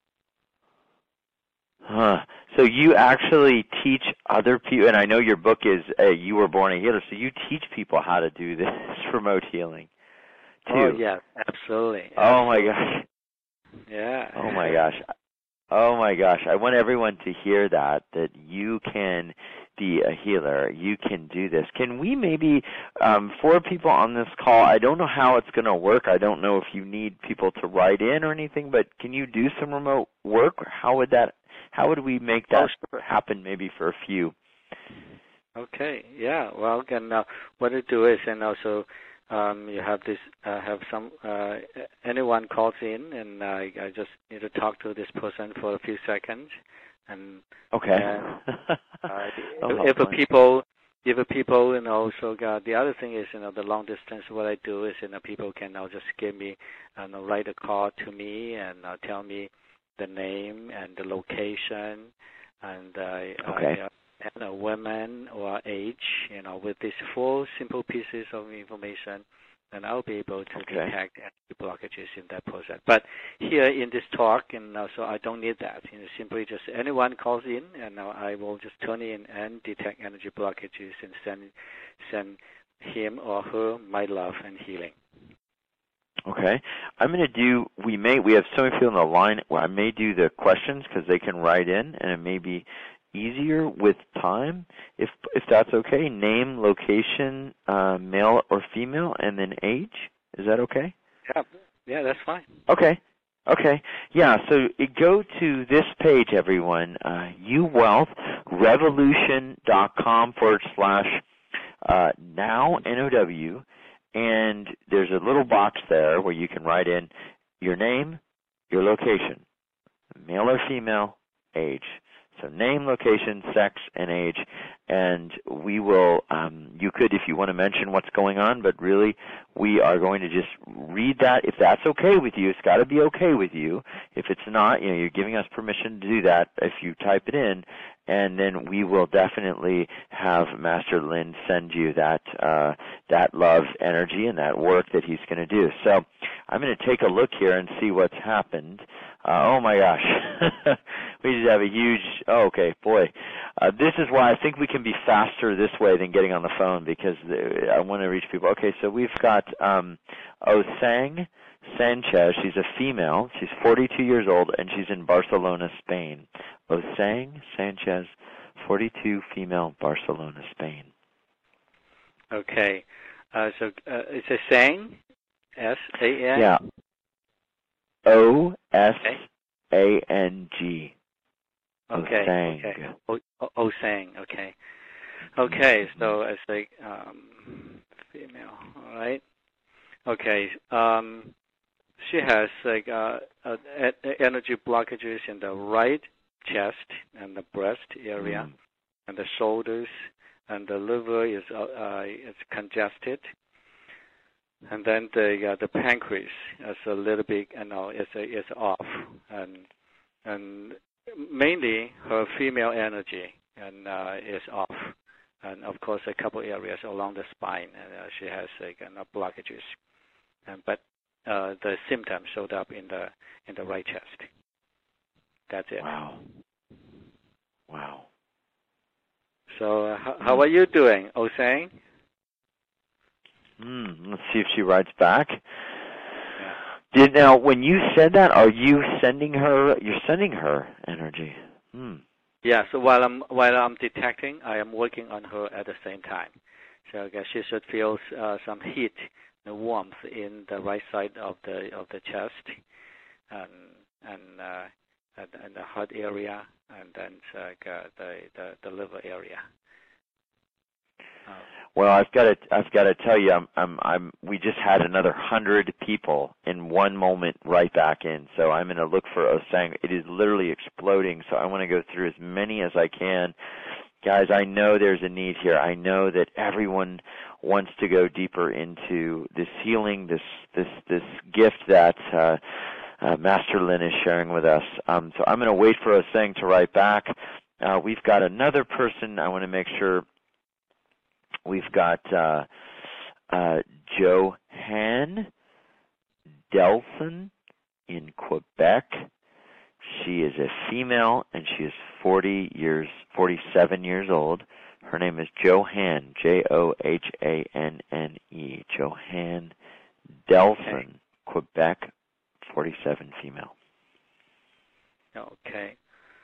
Huh. So you actually teach other people, and I know your book is uh, You Were Born a Healer, so you teach people how to do this remote healing, too. Oh, yeah, absolutely. absolutely. Oh, my gosh. Yeah. Oh, my gosh. Oh, my gosh. I want everyone to hear that, that you can be a healer. You can do this. Can we maybe, um, for people on this call, I don't know how it's going to work. I don't know if you need people to write in or anything, but can you do some remote work? Or how would that, how would we make that oh, sure. happen maybe for a few? Okay. Yeah. Well, and uh, what I do is, and also um, you have this, uh, have some, uh, anyone calls in, and I, I just need to talk to this person for a few seconds. And okay. And, uh, if, if a people, if a people, you know, so uh, the other thing is, you know, the long distance. What I do is, you know, people can now just give me, uh, know, write a call to me and uh, tell me the name and the location, and uh, okay. uh, and a woman or age, you know, with these four simple pieces of information, then I'll be able to okay. detect any blockages in that process. But here in this talk, and uh, so I don't need that. You know, simply just anyone calls in, and uh, I will just turn in and detect energy blockages and send send him or her my love and healing. Okay. I'm going to do, we may, we have so many people on the line, well, I may do the questions because they can write in, and it may be easier with time, if if that's okay. Name, location, uh, male or female, and then age. Is that okay? Yeah, yeah, that's fine. Okay, okay, yeah. So go to this page, everyone. Uh, uwealthrevolution.com forward slash uh, now N O W, and there's a little box there where you can write in your name, your location, male or female, age. So name, location, sex, and age, and we will, um, you could, if you want to mention what's going on, but really we are going to just read that. If that's okay with you, it's got to be okay with you. If it's not, you know, you're giving us permission to do that if you type it in, and then we will definitely have Master Lin send you that uh, that love energy and that work that he's going to do. So I'm going to take a look here and see what's happened. Uh, oh my gosh, we just have a huge, oh okay, boy. Uh, this is why I think we can be faster this way than getting on the phone, because the, I want to reach people. Okay, so we've got um, Osang Sanchez. She's a female. She's forty-two years old, and she's in Barcelona, Spain. Osang Sanchez, forty-two, female, Barcelona, Spain. Okay, uh, so uh, it's a Sang, S A N? Yeah. O S A N G. Okay. Osang. Okay. O, o, Osang. Okay. Okay. So it's like um, female. All right. Okay. Um, she has like uh, uh, energy blockages in the right chest and the breast area, mm. and the shoulders, and the liver is uh, uh, is congested. And then the uh, the pancreas is a little bit, you know, is is off, and and mainly her female energy and uh, is off, and of course a couple areas along the spine, and uh, she has like uh, blockages, and but uh, the symptoms showed up in the in the right chest. That's it. Wow. Wow. So uh, how, how are you doing, Osang? Mm, let's see if she writes back. Yeah. Did now when you said that, are you sending her? You're sending her energy. Hmm. Yeah. So while I'm while I'm detecting, I am working on her at the same time. So I guess she should feel uh, some heat, the warmth in the right side of the of the chest, and and uh, and, and the heart area, and then uh, the, the the liver area. Uh, well, I've got to I've got to tell you, I'm I'm I'm we just had another hundred people in one moment right back in. So I'm going to look for Osang. It is literally exploding. So I want to go through as many as I can. Guys, I know there's a need here. I know that everyone wants to go deeper into this healing, this this this gift that uh, uh, Master Lin is sharing with us. Um, so I'm going to wait for Osang to write back. Uh, we've got another person. I want to make sure we've got uh, uh, Johanne Delson in Quebec. She is a female, and she is forty years, forty-seven years old. Her name is Johanne, J O H A N N E, Johanne Delson, okay. Quebec, forty-seven, female. Okay.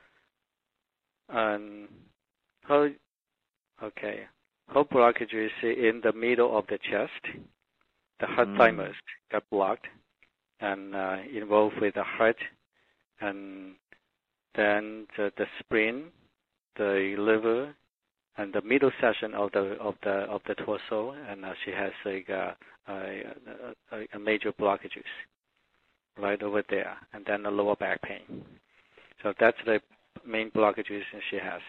Um, her, okay. Her blockage is in the middle of the chest. The heart mm. thymus got blocked and uh, involved with the heart. And then the, the spleen, the liver, and the middle section of the of the of the torso, and uh, she has like a, a, a, a major blockages right over there, and then the lower back pain. So that's the main blockages she has.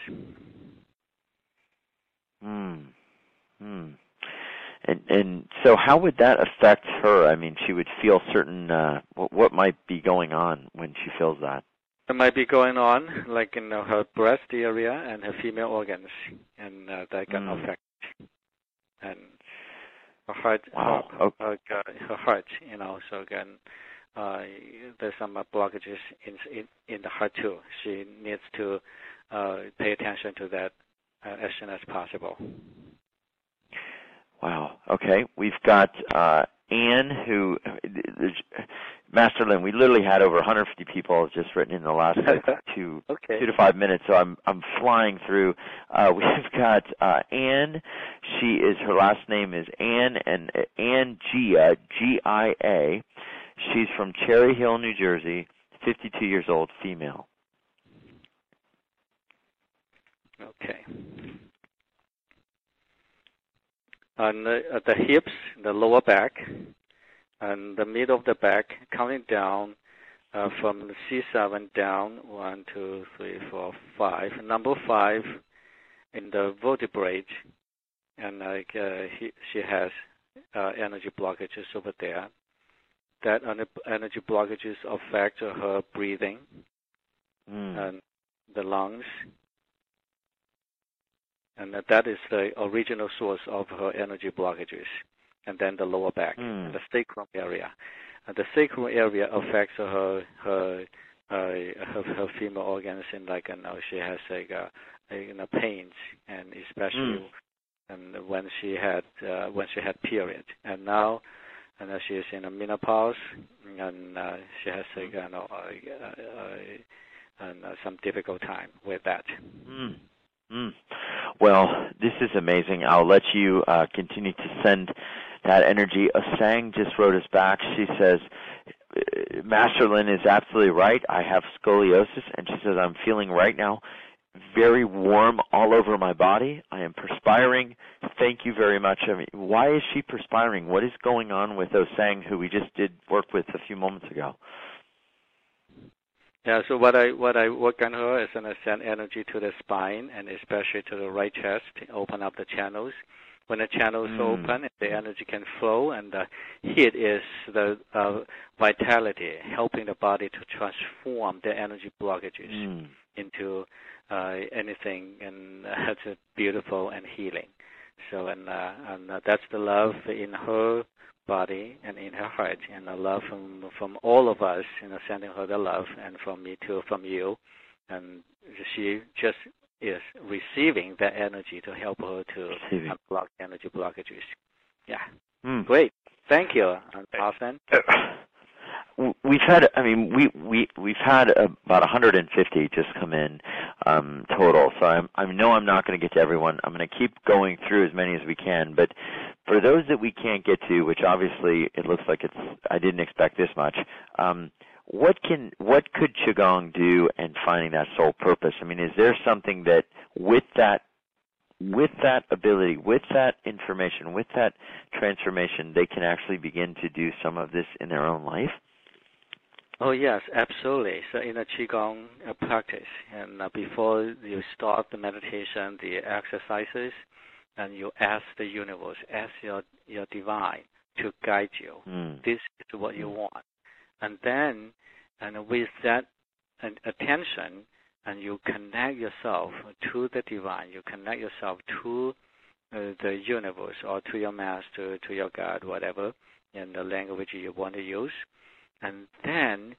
Hmm. Hmm. And and so how would that affect her? I mean, she would feel certain, uh, what, what might be going on when she feels that? It might be going on, like in uh, her breast area and her female organs, and uh, that can mm. affect. And her heart, wow. her, okay. her, her heart, you know, so again, uh, there's some uh, blockages in, in in the heart too. She needs to uh, pay attention to that uh, as soon as possible. Wow. Okay. We've got uh, Anne, who, Master Lin, we literally had over one hundred fifty people just written in the last like, two, okay. two to five minutes, so I'm I'm flying through. Uh, we've got uh, Anne. She is, her last name is Anne, and uh, Anne Gia, G I A. She's from Cherry Hill, New Jersey, fifty-two years old, female. Okay. On the, at the hips, the lower back, and the middle of the back, counting down uh, from the C seven down, one, two, three, four, five. Number five in the vertebrae, and like uh, he, she has uh, energy blockages over there. That energy blockages affect her breathing mm. and the lungs. And that is the original source of her energy blockages. And then the lower back, mm. the sacrum area. And the sacrum area affects her her uh, her, her female organs, and like you know, she has like uh, you know, pains, and especially mm. and when she had uh, when she had period. And now, and uh, she is in a menopause, and uh, she has like you know, uh, uh, and uh, some difficult time with that. Mm. Mm. Well, this is amazing. I'll let you uh, continue to send that energy. Osang just wrote us back. She says, Master Lin is absolutely right. I have scoliosis, and she says, I'm feeling right now very warm all over my body. I am perspiring. Thank you very much. I mean, why is she perspiring? What is going on with Osang, who we just did work with a few moments ago? Yeah, so what I what I work on her is going to send energy to the spine and especially to the right chest, open up the channels. When the channels mm. open, the energy can flow, and the heat is the uh, vitality, helping the body to transform the energy blockages mm. into uh, anything, and that's uh, beautiful and healing. So, and, uh, and uh, that's the love in her body and in her heart, and the love from from all of us, you know, sending her the love, and from me too, from you, and she just is receiving that energy to help her to receiving. unblock energy blockages. Yeah, mm. Great. Thank you, Austin. we've had, I mean, we, we, we've had about one hundred fifty just come in um, total, so I'm, I know I'm not going to get to everyone. I'm going to keep going through as many as we can, but for those that we can't get to, which obviously it looks like it's, I didn't expect this much, um, what can, what could Qigong do in finding that soul purpose? I mean, is there something that with that with that ability, with that information, with that transformation, they can actually begin to do some of this in their own life? Oh, yes, absolutely. So in a Qigong uh, practice, and uh, before you start the meditation, the exercises, and you ask the universe, ask your, your divine to guide you. Mm. This is what you want. And then, and with that uh, attention, and you connect yourself to the divine, you connect yourself to uh, the universe or to your master, to your God, whatever, in the language you want to use. And then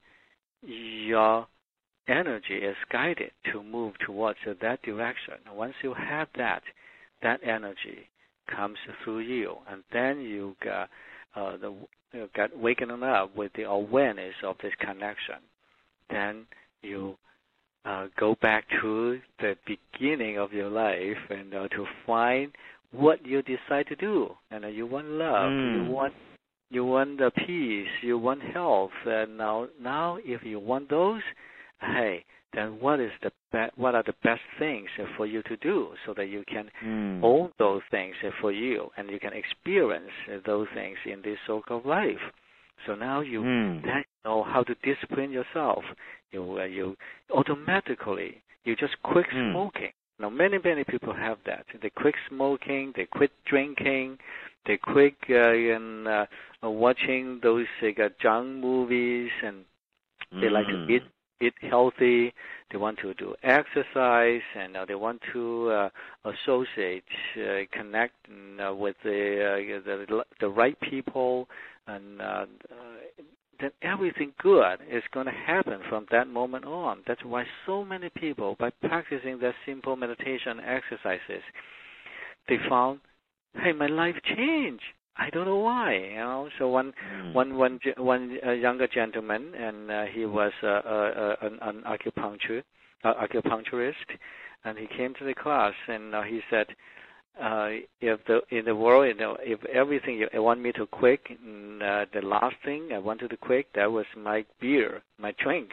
your energy is guided to move towards that direction. Once you have that, that energy comes through you, and then you got, uh, the, you got waking up with the awareness of this connection. Then you uh, go back to the beginning of your life and uh, to find what you decide to do. And uh, you want love, mm. you want you want the peace, you want health. And now, now if you want those, hey, then what is the be- what are the best things for you to do so that you can mm. own those things for you and you can experience those things in this so-called life. So now you mm. then know how to discipline yourself. You uh, you automatically you just quit mm. smoking. Now many many people have that. They quit smoking. They quit drinking. They quit uh, in, uh, watching those uh, junk movies, and they mm. like to eat eat healthy. They want to do exercise, and uh, they want to uh, associate, uh, connect uh, with the, uh, the the right people, and uh, uh, then everything good is going to happen from that moment on. That's why so many people, by practicing their simple meditation exercises, they found, hey, my life changed. I don't know why, you know. So one, mm. one, one, one uh, younger gentleman, and uh, he was uh, uh, an, an acupuncture, uh, acupuncturist, and he came to the class, and uh, he said, uh, if the in the world, you know, if everything you want me to quit, uh, the last thing I wanted to quit, that was my beer, my drink.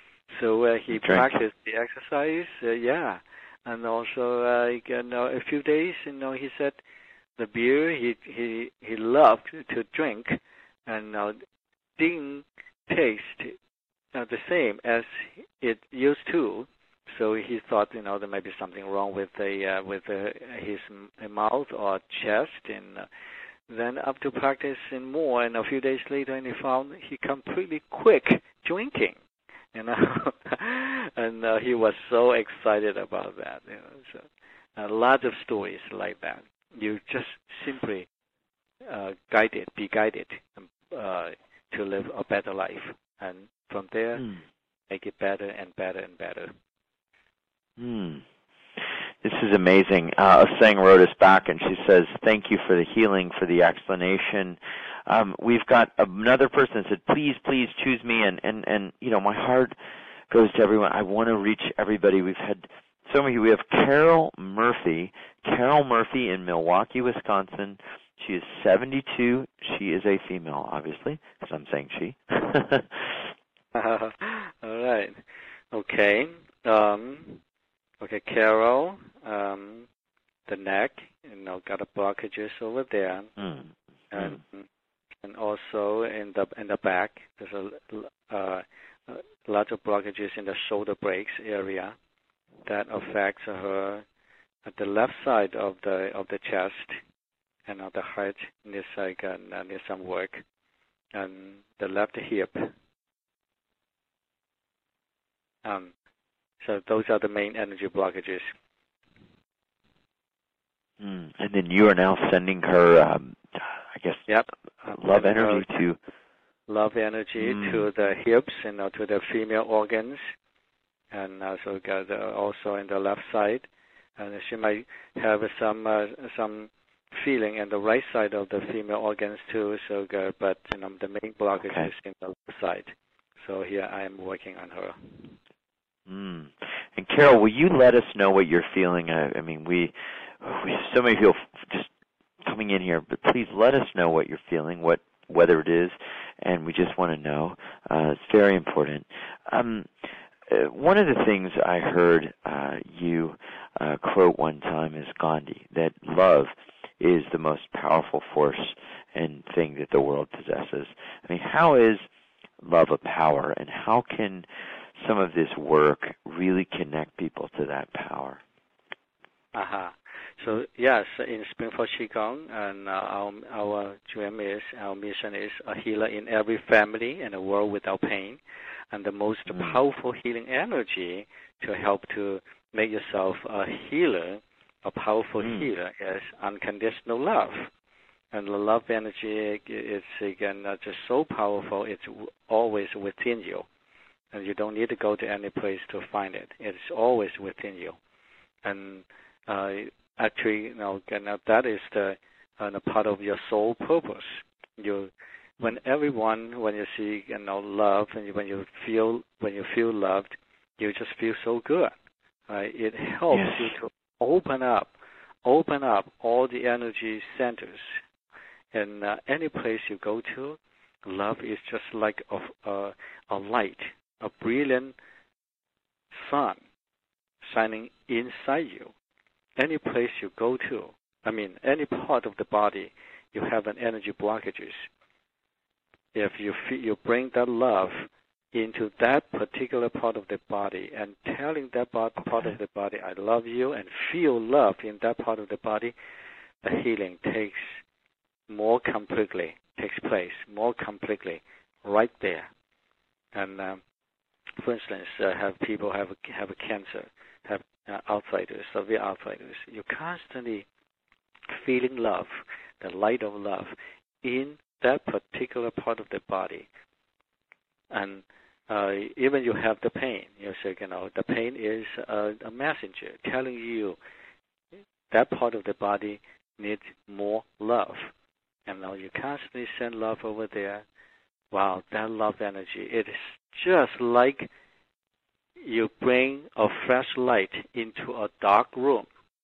So uh, he practiced the exercise, uh, yeah, and also uh, you know, a few days, you know, he said, the beer he he he loved to drink, and uh, didn't taste uh, the same as it used to. So he thought, you know, there might be something wrong with the uh, with uh, his mouth or chest, and uh, then up to practicing more, and a few days later, and he found he completely quit drinking, you know, and uh, he was so excited about that. You know, so a lot of stories like that. You just simply uh, guide it, be guided uh, to live a better life. And from there, mm. make it better and better and better. Mm. This is amazing. Uh, Sang wrote us back, and she says, thank you for the healing, for the explanation. Um, we've got another person that said, please, please choose me. And, and, and, you know, my heart goes to everyone. I want to reach everybody. We've had so many. We have Carol Murphy. Carol Murphy in Milwaukee, Wisconsin. She is seventy-two. She is a female, obviously, because I'm saying she. uh, all right. Okay. Um, okay, Carol, um, the neck, you know, got a blockages over there. Mm. And mm. and also in the in the back, there's a, uh, a lot of blockages in the shoulder blades area that affects her at the left side of the of the chest, and on the heart needs like uh, needs some work, and the left hip. Um, so those are the main energy blockages. Mm. And then you are now sending her, um, I guess, yep. love and energy to love energy mm. to the hips and you know, to the female organs, and also got uh, also in the left side. And she might have some uh, some feeling in the right side of the female organs too, so good, but you know, the main blockage Okay. is in the left side. So here I am working on her. Mm. And Carol, will you let us know what you're feeling? I, I mean, we we have so many people just coming in here, but please let us know what you're feeling, what whether it is, and we just want to know. Uh, it's very important. Um, uh, one of the things I heard uh, you uh, quote one time is Gandhi, that love is the most powerful force and thing that the world possesses. I mean, how is love a power, and how can some of this work really connect people to that power? Aha. Uh-huh. So yes, in Springfield Qigong, and uh, our our dream is, our mission is a healer in every family and a world without pain, and the most mm. powerful healing energy to help to make yourself a healer, a powerful mm. healer, is unconditional love. And the love energy is again uh, just so powerful; it's always within you, and you don't need to go to any place to find it. It's always within you, and uh, actually, you know, that is the, uh, the part of your soul purpose. You, when everyone, when you see, you know, love, and when you feel, when you feel loved, you just feel so good. Right? It helps yes. you to open up, open up all the energy centers. And uh, any place you go to, love is just like a, a, a light, a brilliant sun shining inside you. Any place you go to, I mean, any part of the body, you have an energy blockages. If you feel, you bring that love into that particular part of the body and telling that part, part of the body, I love you, and feel love in that part of the body, the healing takes more completely, takes place more completely right there. And um, for instance, uh, have people have a, have a cancer, have uh, arthritis, severe arthritis. You're constantly feeling love, the light of love, in that particular part of the body. And uh, even you have the pain, you say, you know, the pain is a, a messenger telling you that part of the body needs more love. And now you constantly send love over there. Wow, that love energy, it is just like you bring a fresh light into a dark room.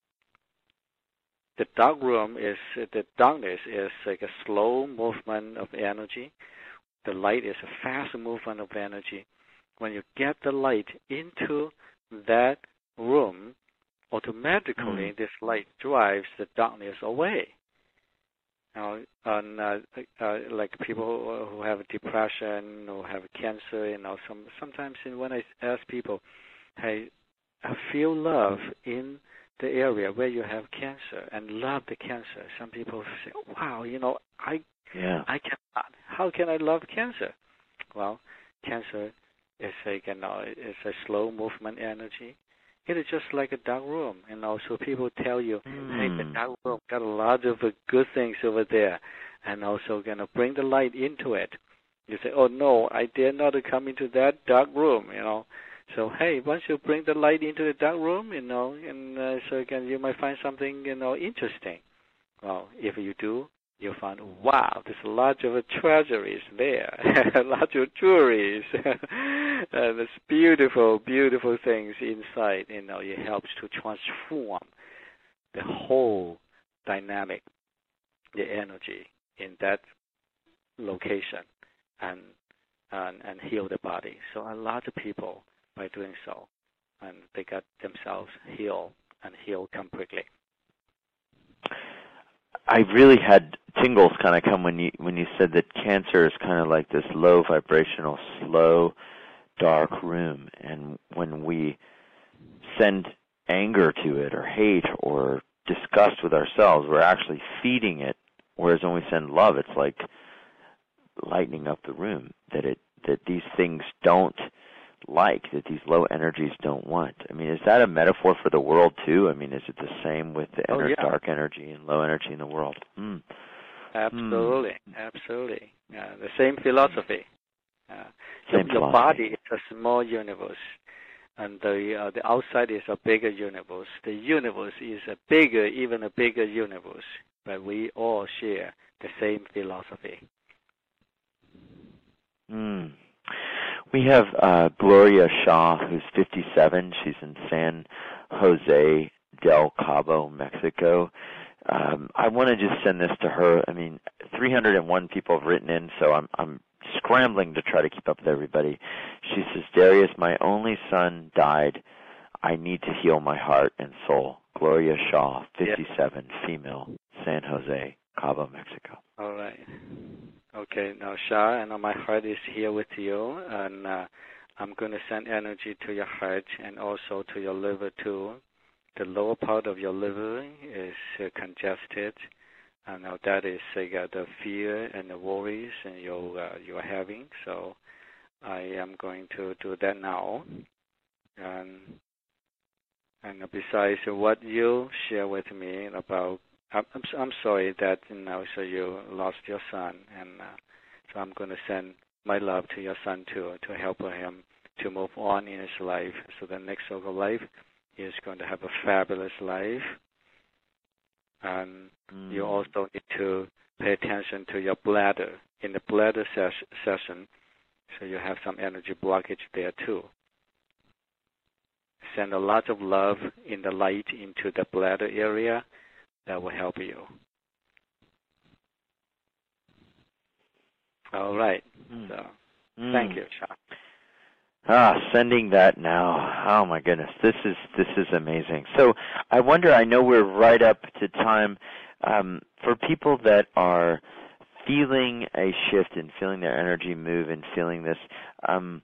The dark room is, the darkness is like a slow movement of energy. The light is a fast movement of energy. When you get the light into that room, automatically mm. this light drives the darkness away. Now, and, uh, uh, like people who have depression or have cancer, you know, some sometimes when I ask people, hey, I feel love in the area where you have cancer and love the cancer. Some people say, wow, you know, I yeah. I cannot. How can I love cancer? Well, cancer is a, you know, it's a slow movement energy. It is just like a dark room, you know. So people tell you, mm. hey, the dark room got a lot of uh, good things over there, and also gonna bring the light into it. You say, oh no, I dare not come into that dark room, you know. So hey, once you bring the light into the dark room, you know, and uh, so again you might find something, you know, interesting. Well, if you do, you'll find, wow, there's a lot of treasuries there, a lot of jewelries, uh, there's beautiful, beautiful things inside. You know, it helps to transform the whole dynamic, the energy in that location, and and, and heal the body. So a lot of people, by doing so, and they got themselves healed and healed completely. I really had tingles kind of come when you when you said that cancer is kind of like this low vibrational, slow, dark room, and when we send anger to it or hate or disgust with ourselves, we're actually feeding it. Whereas when we send love, it's like lightening up the room, that it that these things don't like, that these low energies don't want. I mean, is that a metaphor for the world too? I mean, is it the same with the oh, inner yeah. dark energy and low energy in the world? Mm. Absolutely, mm. absolutely. Uh, the same philosophy. Uh, same your, your philosophy. body is a small universe, and the uh, the outside is a bigger universe. The universe is a bigger, even a bigger universe. but we all share the same philosophy. Mm. We have uh, Gloria Shaw, who's fifty-seven. She's in San Jose del Cabo, Mexico. Um, I want to just send this to her. I mean, three hundred one people have written in, so I'm, I'm scrambling to try to keep up with everybody. She says, Darius, my only son died. I need to heal my heart and soul. Gloria Shaw, fifty-seven, yeah. Female, San Jose, Cabo, Mexico. All right. Okay, now Shaw, and my heart is here with you, and uh, I'm going to send energy to your heart and also to your liver too. The lower part of your liver is uh, congested, and now that is uh, the fear and the worries and you're, uh, you're having. So I am going to do that now. And and besides what you share with me about, I'm I'm sorry that you know so you lost your son, and uh, so I'm going to send my love to your son too to help him to move on in his life. So the next circle of life, he is going to have a fabulous life, and mm. you also need to pay attention to your bladder in the bladder ses- session. So you have some energy blockage there too. Send a lot of love in the light into the bladder area. That will help you. All right. Mm. So, mm. Thank you, Sean. Ah, sending that now. Oh my goodness, this is this is amazing. So I wonder. I know we're right up to time. Um, for people that are feeling a shift and feeling their energy move and feeling this. Um,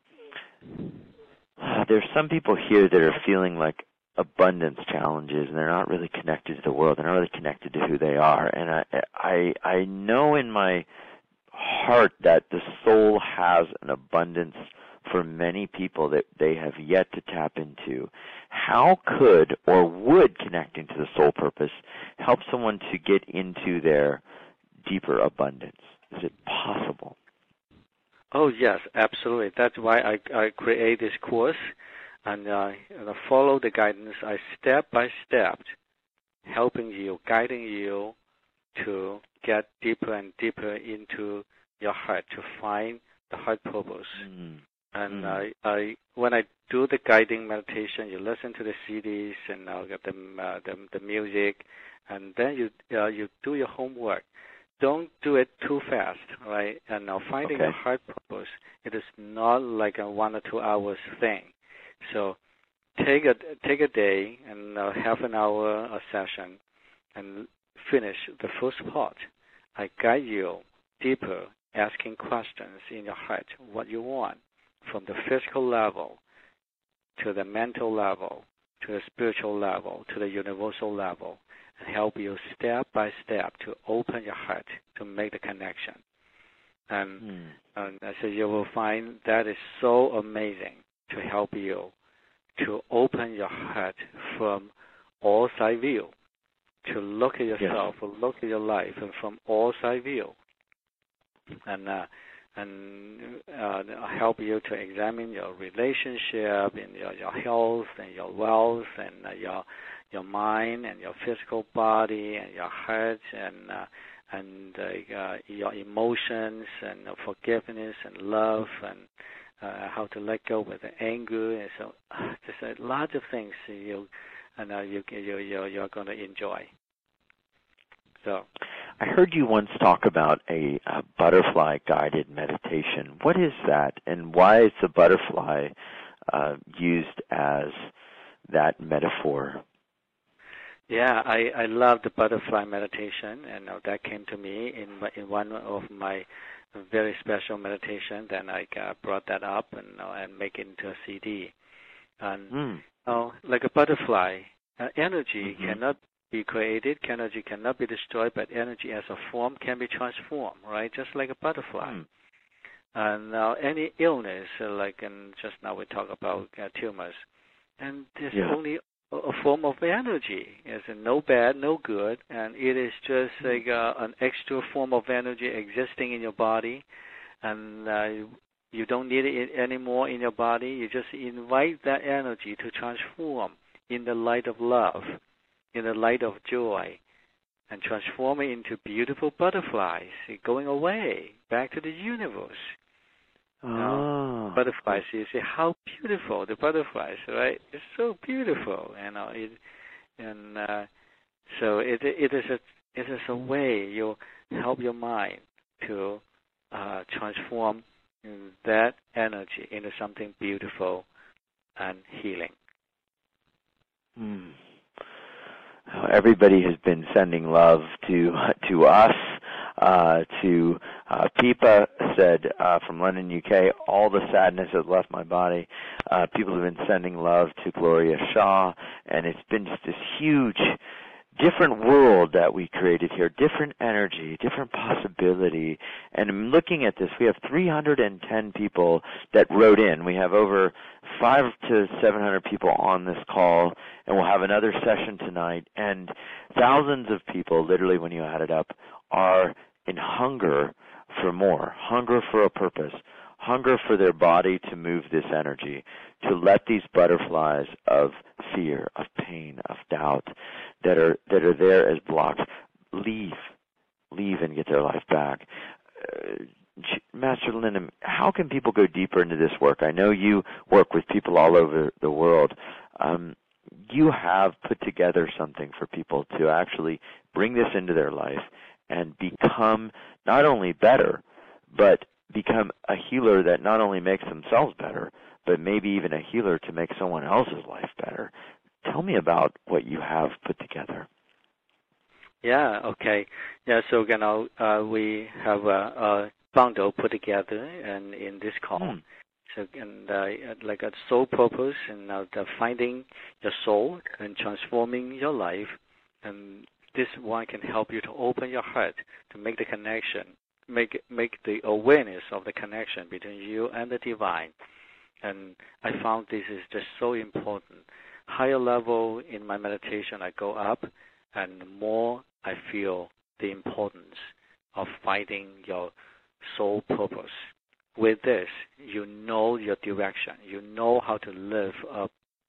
There's some people here that are feeling like abundance challenges, and they're not really connected to the world. They're not really connected to who they are. And I, I, I know in my heart that the soul has an abundance for many people that they have yet to tap into. How could or would connecting to the soul purpose help someone to get into their deeper abundance? Is it possible? Oh, yes, absolutely. That's why I, I create this course and uh, follow the guidance. I step by step helping you, guiding you to get deeper and deeper into your heart, to find the heart purpose. Mm. And mm. I, I, when I do the guiding meditation, you listen to the C Ds and I'll get them, uh, the, the music, and then you uh, you do your homework. Don't do it too fast, right? And now finding okay. a heart purpose, it is not like a one or two hours thing. So take a take a day and uh, half an hour a session, and finish the first part. I guide you deeper, asking questions in your heart, what you want, from the physical level to the mental level, to the spiritual level, to the universal level. Help you step by step to open your heart to make the connection. And, mm. and so you will find that is so amazing to help you to open your heart from all side view, to look at yourself, yes. look at your life and from all side view, and uh, and uh, help you to examine your relationship and your, your health and your wealth and uh, your your mind and your physical body and your heart and uh, and uh, uh, your emotions and uh, forgiveness and love and uh, how to let go with the anger, and so uh, there's a lot of things you and uh, you you you you're going to enjoy. So, I heard you once talk about a, a butterfly guided meditation. What is that, and why is the butterfly uh, used as that metaphor? Yeah, I, I love the butterfly meditation, and uh, that came to me in my, in one of my very special meditation. Then I uh, brought that up and uh, and make it into a C D. And mm. uh, like a butterfly, uh, energy mm-hmm. cannot be created, energy cannot be destroyed, but energy as a form can be transformed, right? Just like a butterfly. Mm. And now any illness, uh, like and just now we talk about uh, tumors, and there's yeah. only a form of energy. It's no bad, no good, and it is just like uh, an extra form of energy existing in your body, and uh, you don't need it anymore in your body. You just invite that energy to transform in the light of love, in the light of joy, and transforming into beautiful butterflies, going away back to the universe. Oh. Now, butterflies, you see how beautiful the butterflies, right? It's so beautiful, you know. It, and uh, so it it is a it is a way you help your mind to uh, transform that energy into something beautiful and healing. Mm. Everybody has been sending love to to us. Uh, to uh, Pipa said uh, from London, U K, all the sadness has left my body. Uh, people have been sending love to Gloria Shaw, and it's been just this huge, different world that we created here, different energy, different possibility. And I'm looking at this. We have three hundred ten people that wrote in. We have over five to seven hundred people on this call, and we'll have another session tonight. And thousands of people, literally when you add it up, are in hunger for more, hunger for a purpose, hunger for their body to move this energy, to let these butterflies of fear, of pain, of doubt that are that are there as blocks leave, leave and get their life back. Uh, Master Linda, how can people go deeper into this work? I know you work with people all over the world. Um, you have put together something for people to actually bring this into their life and become not only better, but become a healer that not only makes themselves better, but maybe even a healer to make someone else's life better. Tell me about what you have put together. Yeah, okay. Yeah, so, you know, uh, we have a, a bundle put together and in this call. Mm. So, and uh, like a soul purpose and uh, the finding your soul and transforming your life, and this one can help you to open your heart to make the connection, make make the awareness of the connection between you and the divine. And I found this is just so important. Higher level in my meditation, I go up, and the more I feel the importance of finding your soul purpose. With this, you know your direction. You know how to live a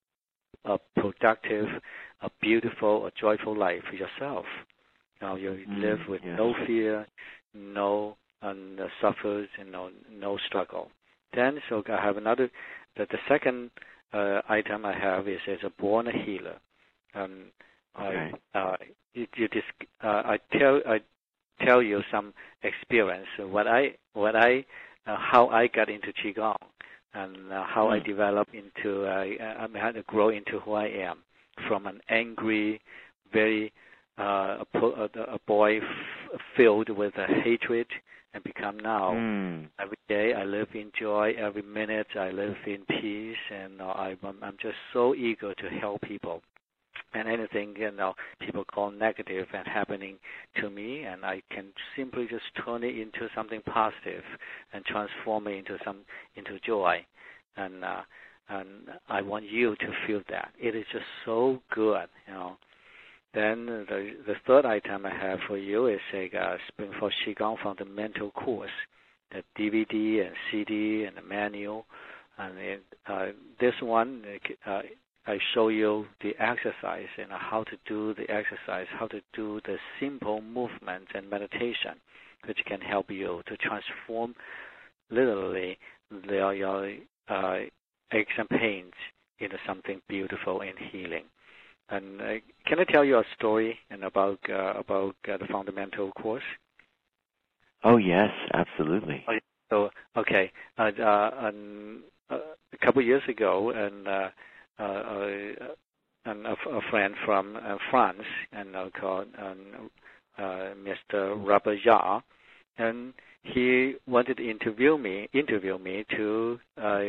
a productive, a beautiful, a joyful life for yourself. Now you mm, live with yes. no fear, no and uh, suffers, and no no struggle. Then, so I have another. The, the second uh, item I have is as a born a healer. Um, okay. I, uh, you, you dis, uh, I tell I tell you some experience. What I what I uh, how I got into qigong. And uh, how mm. I developed into, uh, I mean, how to grow into who I am, from an angry, very uh, a, a boy f- filled with uh, hatred, and become now mm. every day I live in joy. Every minute I live in peace, and uh, I, I'm just so eager to help people. And anything, you know, people call negative and happening to me, and I can simply just turn it into something positive and transform it into some into joy. And uh, and I want you to feel that. It is just so good, you know. Then the the third item I have for you is a uh, Springfield Qigong Fundamental course, the D V D and C D and the manual. And it, uh, this one, uh, I show you the exercise and how to do the exercise, how to do the simple movement and meditation, which can help you to transform literally your, your uh, aches and pains into something beautiful and healing. And uh, can I tell you a story and about uh, about uh, the fundamental course? Oh yes, absolutely. So okay, uh, uh, um, uh, a couple years ago, and. Uh, Uh, uh, and a, a friend from uh, France, and uh, called um, uh, Mister Robert Yar, and he wanted to interview me, interview me to uh,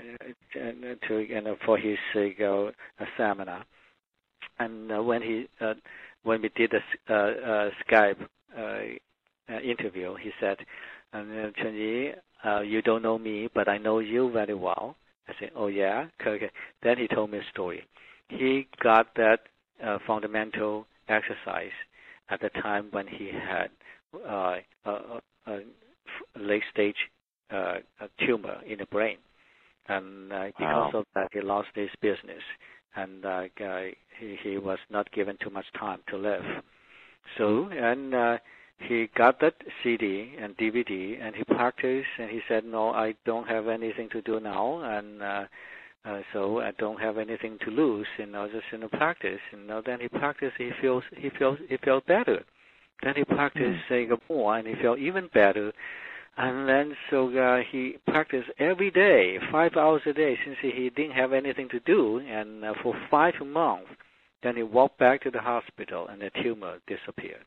to you know, for his uh, seminar. And uh, when he uh, when we did a uh, uh, Skype uh, uh, interview, he said, "Chen Yi, uh, you don't know me, but I know you very well." I said, oh, yeah? Okay. Then he told me a story. He got that uh, fundamental exercise at the time when he had uh, a, a late-stage uh, a tumor in the brain. And uh, because wow. of that, he lost his business. And uh, he, he was not given too much time to live. So, and uh, he got that C D and D V D, and he practiced, and he said, no, I don't have anything to do now, and uh, uh, so I don't have anything to lose, you know, just in the practice. You know, then he practiced, he feels, he feels, he felt better. Then he practiced Mm. saying more, and he felt even better. And then so uh, he practiced every day, five hours a day, since he, he didn't have anything to do, and uh, for five months. Then he walked back to the hospital, and the tumor disappeared.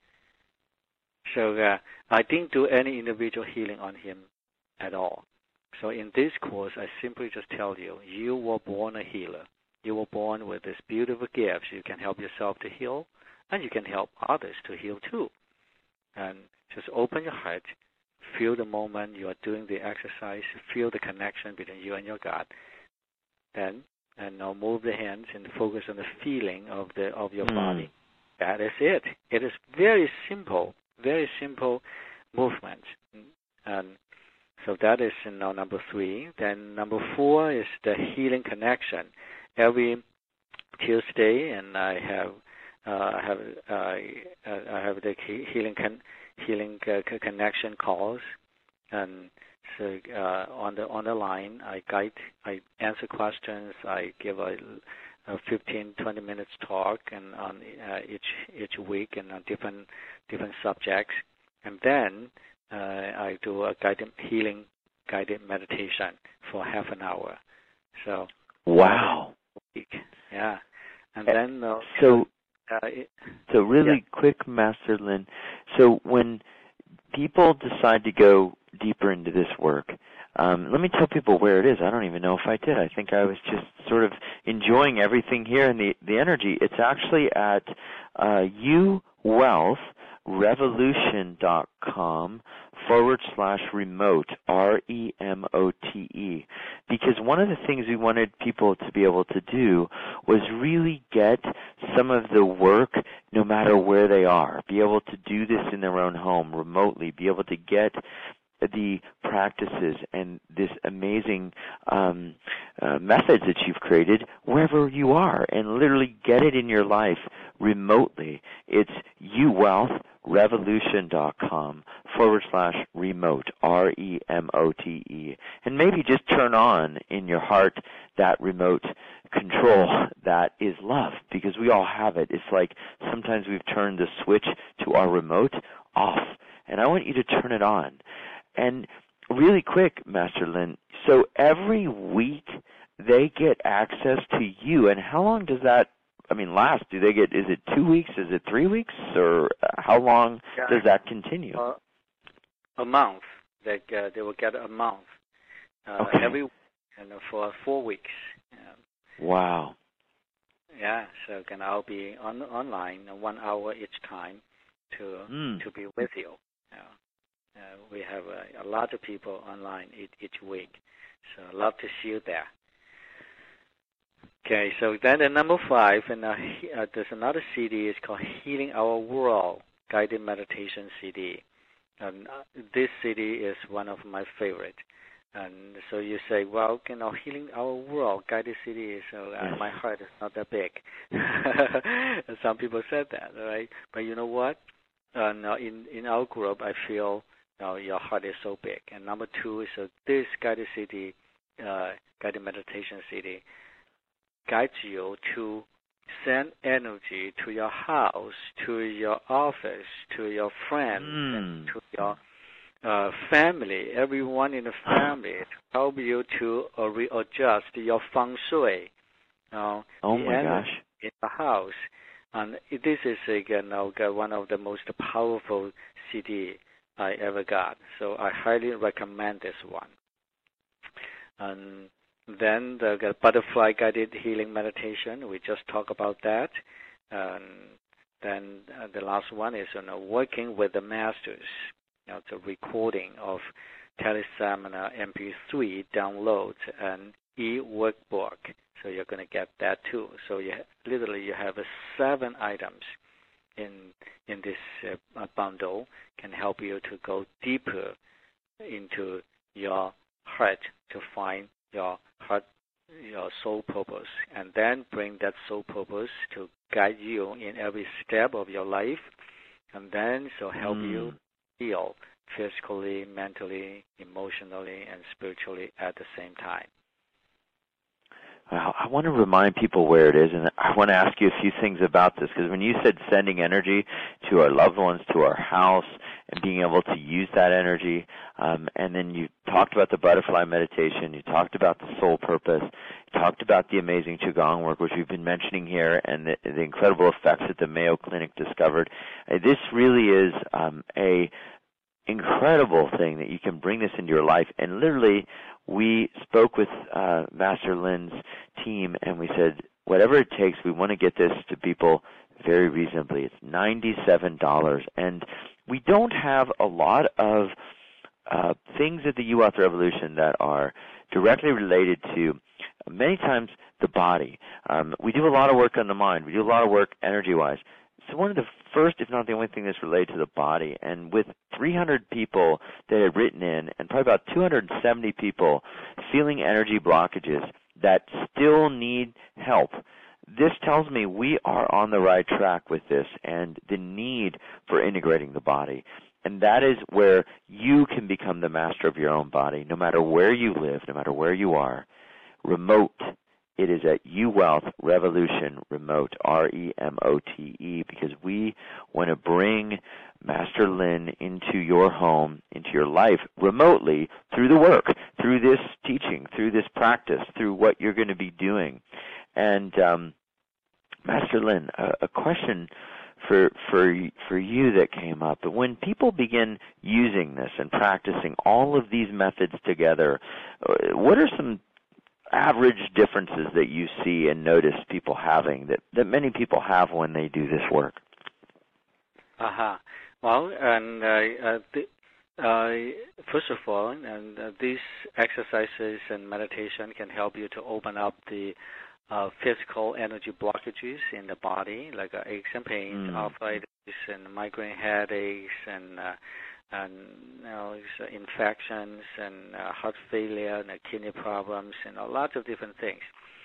So uh, I didn't do any individual healing on him at all. So in this course, I simply just tell you, you were born a healer. You were born with this beautiful gift. You can help yourself to heal, and you can help others to heal too. And just open your heart, feel the moment you are doing the exercise, feel the connection between you and your God. Then, and now move the hands and focus on the feeling of the of your mm. body. That is it. It is very simple, very simple movement. And so that is you know, number three. Then number four is the healing connection. Every Tuesday, and I have uh, have uh, I have the healing con- healing uh, connection calls, and so uh, on the on the line, I guide, I answer questions, I give a, a fifteen, twenty minutes talk, and on uh, each each week, and on different different subjects, and then uh, I do a guided healing guided meditation for half an hour. So wow, week. Yeah, and then uh, so uh, it, so really yeah. quick, Master Lin. So when people decide to go deeper into this work, um, let me tell people where it is. I don't even know if I did. I think I was just sort of enjoying everything here and the, the energy. It's actually at uh, uwealthrevolution.com forward slash remote, R E M O T E. Because one of the things we wanted people to be able to do was really get some of the work no matter where they are, be able to do this in their own home, remotely, be able to get the practices and this amazing um, uh, methods that you've created wherever you are, and literally get it in your life remotely. It's uwealthrevolution.com forward slash remote, R E M O T E. And maybe just turn on in your heart that remote control that is love, because we all have it. It's like sometimes we've turned the switch to our remote off, and I want you to turn it on. And really quick, Master Lin, so every week they get access to you, and how long does that, I mean, last? Do they get, is it two weeks, is it three weeks, or how long Yeah. does that continue? Uh, a month. They, uh, they will get a month uh, okay. every week, and for four weeks. Um, wow. Yeah, so can I'll be on online one hour each time to mm. to be with you. Uh, Uh, we have a, a lot of people online each, each week, so I'd love to see you there. Okay, so then at number five, and uh, uh, there's another C D. It's called Healing Our World Guided Meditation C D. And uh, this C D is one of my favorite. And so you say, well, you know, Healing Our World Guided C D, so uh, my heart is not that big. Some people said that, right? But you know what? Uh, now in, in our group, I feel Now your heart is so big. And number two is uh, this guided C D, uh, guided meditation C D, guides you to send energy to your house, to your office, to your friends, mm. and to your uh, family, everyone in the family, to help you to uh, readjust your feng shui. Uh, oh the my gosh! In the house, and this is again uh, one of the most powerful C D I ever got. So I highly recommend this one. And then the, the butterfly guided healing meditation, we just talked about that. And then uh, the last one is you know, working with the masters. You know, it's a recording of teleseminar M P three downloads and e-workbook. So you're going to get that too. So you literally you have uh, seven items in in this uh, bundle can help you to go deeper into your heart to find your heart your soul purpose, and then bring that soul purpose to guide you in every step of your life, and then so help mm. you heal physically, mentally, emotionally, and spiritually at the same time. Well, I want to remind people where it is, and I want to ask you a few things about this, because when you said sending energy to our loved ones, to our house, and being able to use that energy, um, and then you talked about the butterfly meditation, you talked about the soul purpose, you talked about the amazing Qigong work, which we've been mentioning here, and the, the incredible effects that the Mayo Clinic discovered. Uh, this really is um, a incredible thing that you can bring this into your life. And literally, we spoke with uh, Master Lin's team, and we said, whatever it takes, we want to get this to people very reasonably. It's ninety-seven dollars. And we don't have a lot of uh, things at the U-Wealth Revolution that are directly related to, many times, the body. Um, we do a lot of work on the mind. We do a lot of work energy-wise. So one of the first, if not the only thing that's related to the body, and with three hundred people that had written in, and probably about two hundred seventy people feeling energy blockages that still need help, this tells me we are on the right track with this and the need for integrating the body. And that is where you can become the master of your own body, no matter where you live, no matter where you are. Remote. It is at UWealth Revolution Remote, R E M O T E, because we want to bring Master Lin into your home, into your life, remotely, through the work, through this teaching, through this practice, through what you're going to be doing. And um, Master Lin, a, a question for for for you that came up. When people begin using this and practicing all of these methods together, what are some average differences that you see and notice people having that, that many people have when they do this work? Uh-huh. Well, and uh, uh, the, uh, first of all, and uh, these exercises and meditation can help you to open up the uh, physical energy blockages in the body, like uh, aches and pains, mm. arthritis, and migraine headaches, and uh, and you know, infections and uh, heart failure and uh, kidney problems and you know, lots of different things.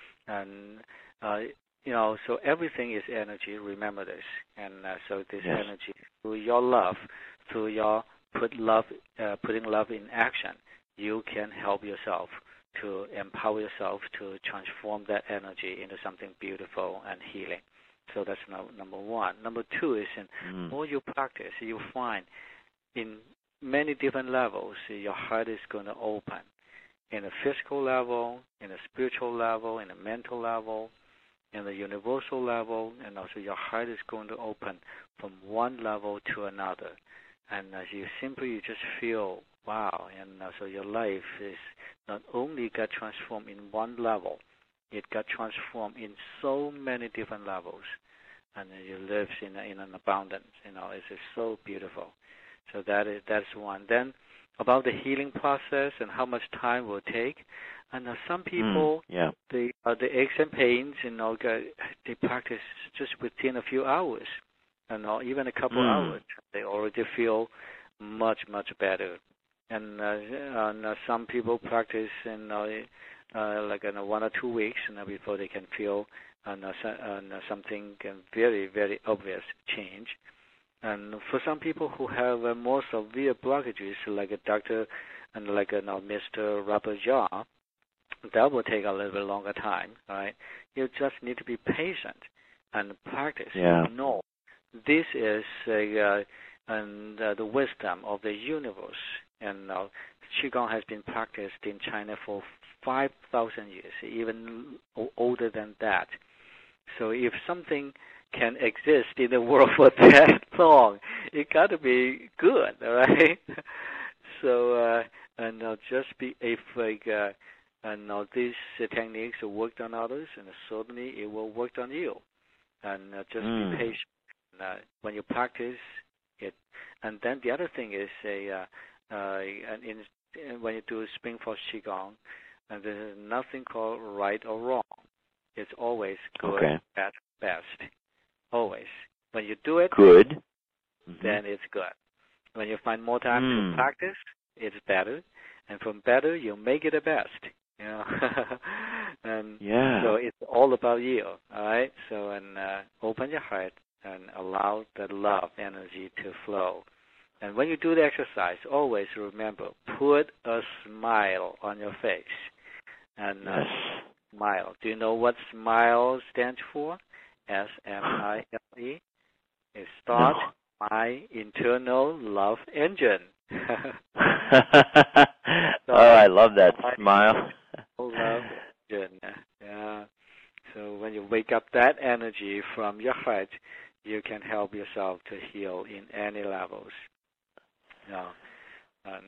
And, uh, you know, so everything is energy. Remember this. And uh, so this yes. energy, through your love, through your put love, uh, putting love in action, you can help yourself to empower yourself to transform that energy into something beautiful and healing. So that's no, number one. Number two is in mm. more you practice, you find in many different levels, your heart is going to open. In a physical level, in a spiritual level, in a mental level, in the universal level, and also your heart is going to open from one level to another. And as you simply you just feel, wow, and so your life is not only got transformed in one level, it got transformed in so many different levels. And you live in, a, in an abundance, you know, it's just so beautiful. So that is that's one. Then about the healing process and how much time will take, and uh, some people, mm, yeah. the uh, the aches and pains, you know, they practice just within a few hours, and or even a couple mm. hours, they already feel much much better. And, uh, and uh, some people practice in uh, uh, like in uh, one or two weeks, and uh, before they can feel uh, uh, something very very obvious change. And for some people who have uh, more severe blockages, like a doctor and like a uh, Mister Robert Jaw, that will take a little bit longer time, right? You just need to be patient and practice. Yeah. You know, this is a, uh, and uh, the wisdom of the universe. And uh, Qigong has been practiced in China for five thousand years, even older than that. So if something can exist in the world for that long, it got to be good, right? So, uh, and uh, just be if like, uh, and uh, these uh, techniques worked on others, and certainly it will work on you. And uh, just mm. be patient. And, uh, when you practice it, and then the other thing is a, uh, uh, and in, in when you do Springforce Qigong, and there's nothing called right or wrong. It's always good okay. at best. Always. When you do it, good, then mm-hmm. it's good. When you find more time mm. to practice, it's better. And from better, you make it the best. You know, and Yeah. So it's all about you, all right? So and uh, open your heart and allow the love energy to flow. And when you do the exercise, always remember, put a smile on your face. And yes. uh, smile. Do you know what SMILE stands for? S M I L E. It starts no. my internal love engine. Oh, I love that smile. Love engine. Yeah. So when you wake up that energy from your heart, you can help yourself to heal in any levels. Yeah. Um,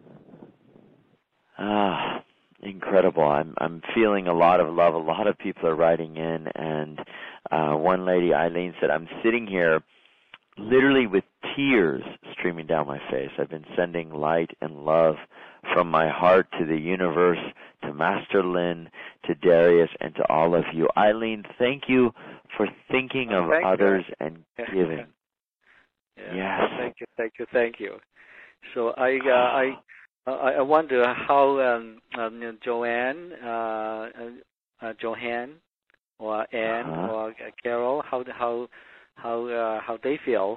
ah, incredible. I'm I'm feeling a lot of love. A lot of people are writing in, and uh, one lady, Eileen, said, I'm sitting here literally with tears streaming down my face. I've been sending light and love from my heart to the universe, to Master Lin, to Darius, and to all of you. Eileen, thank you for thinking of thank others you. and giving. Yeah. Yes. Thank you, thank you, thank you. So I uh, I uh, I wonder how um, um, Joanne, uh, uh, Joanne, or Anne, uh-huh. or Carol, how how how uh, how they feel.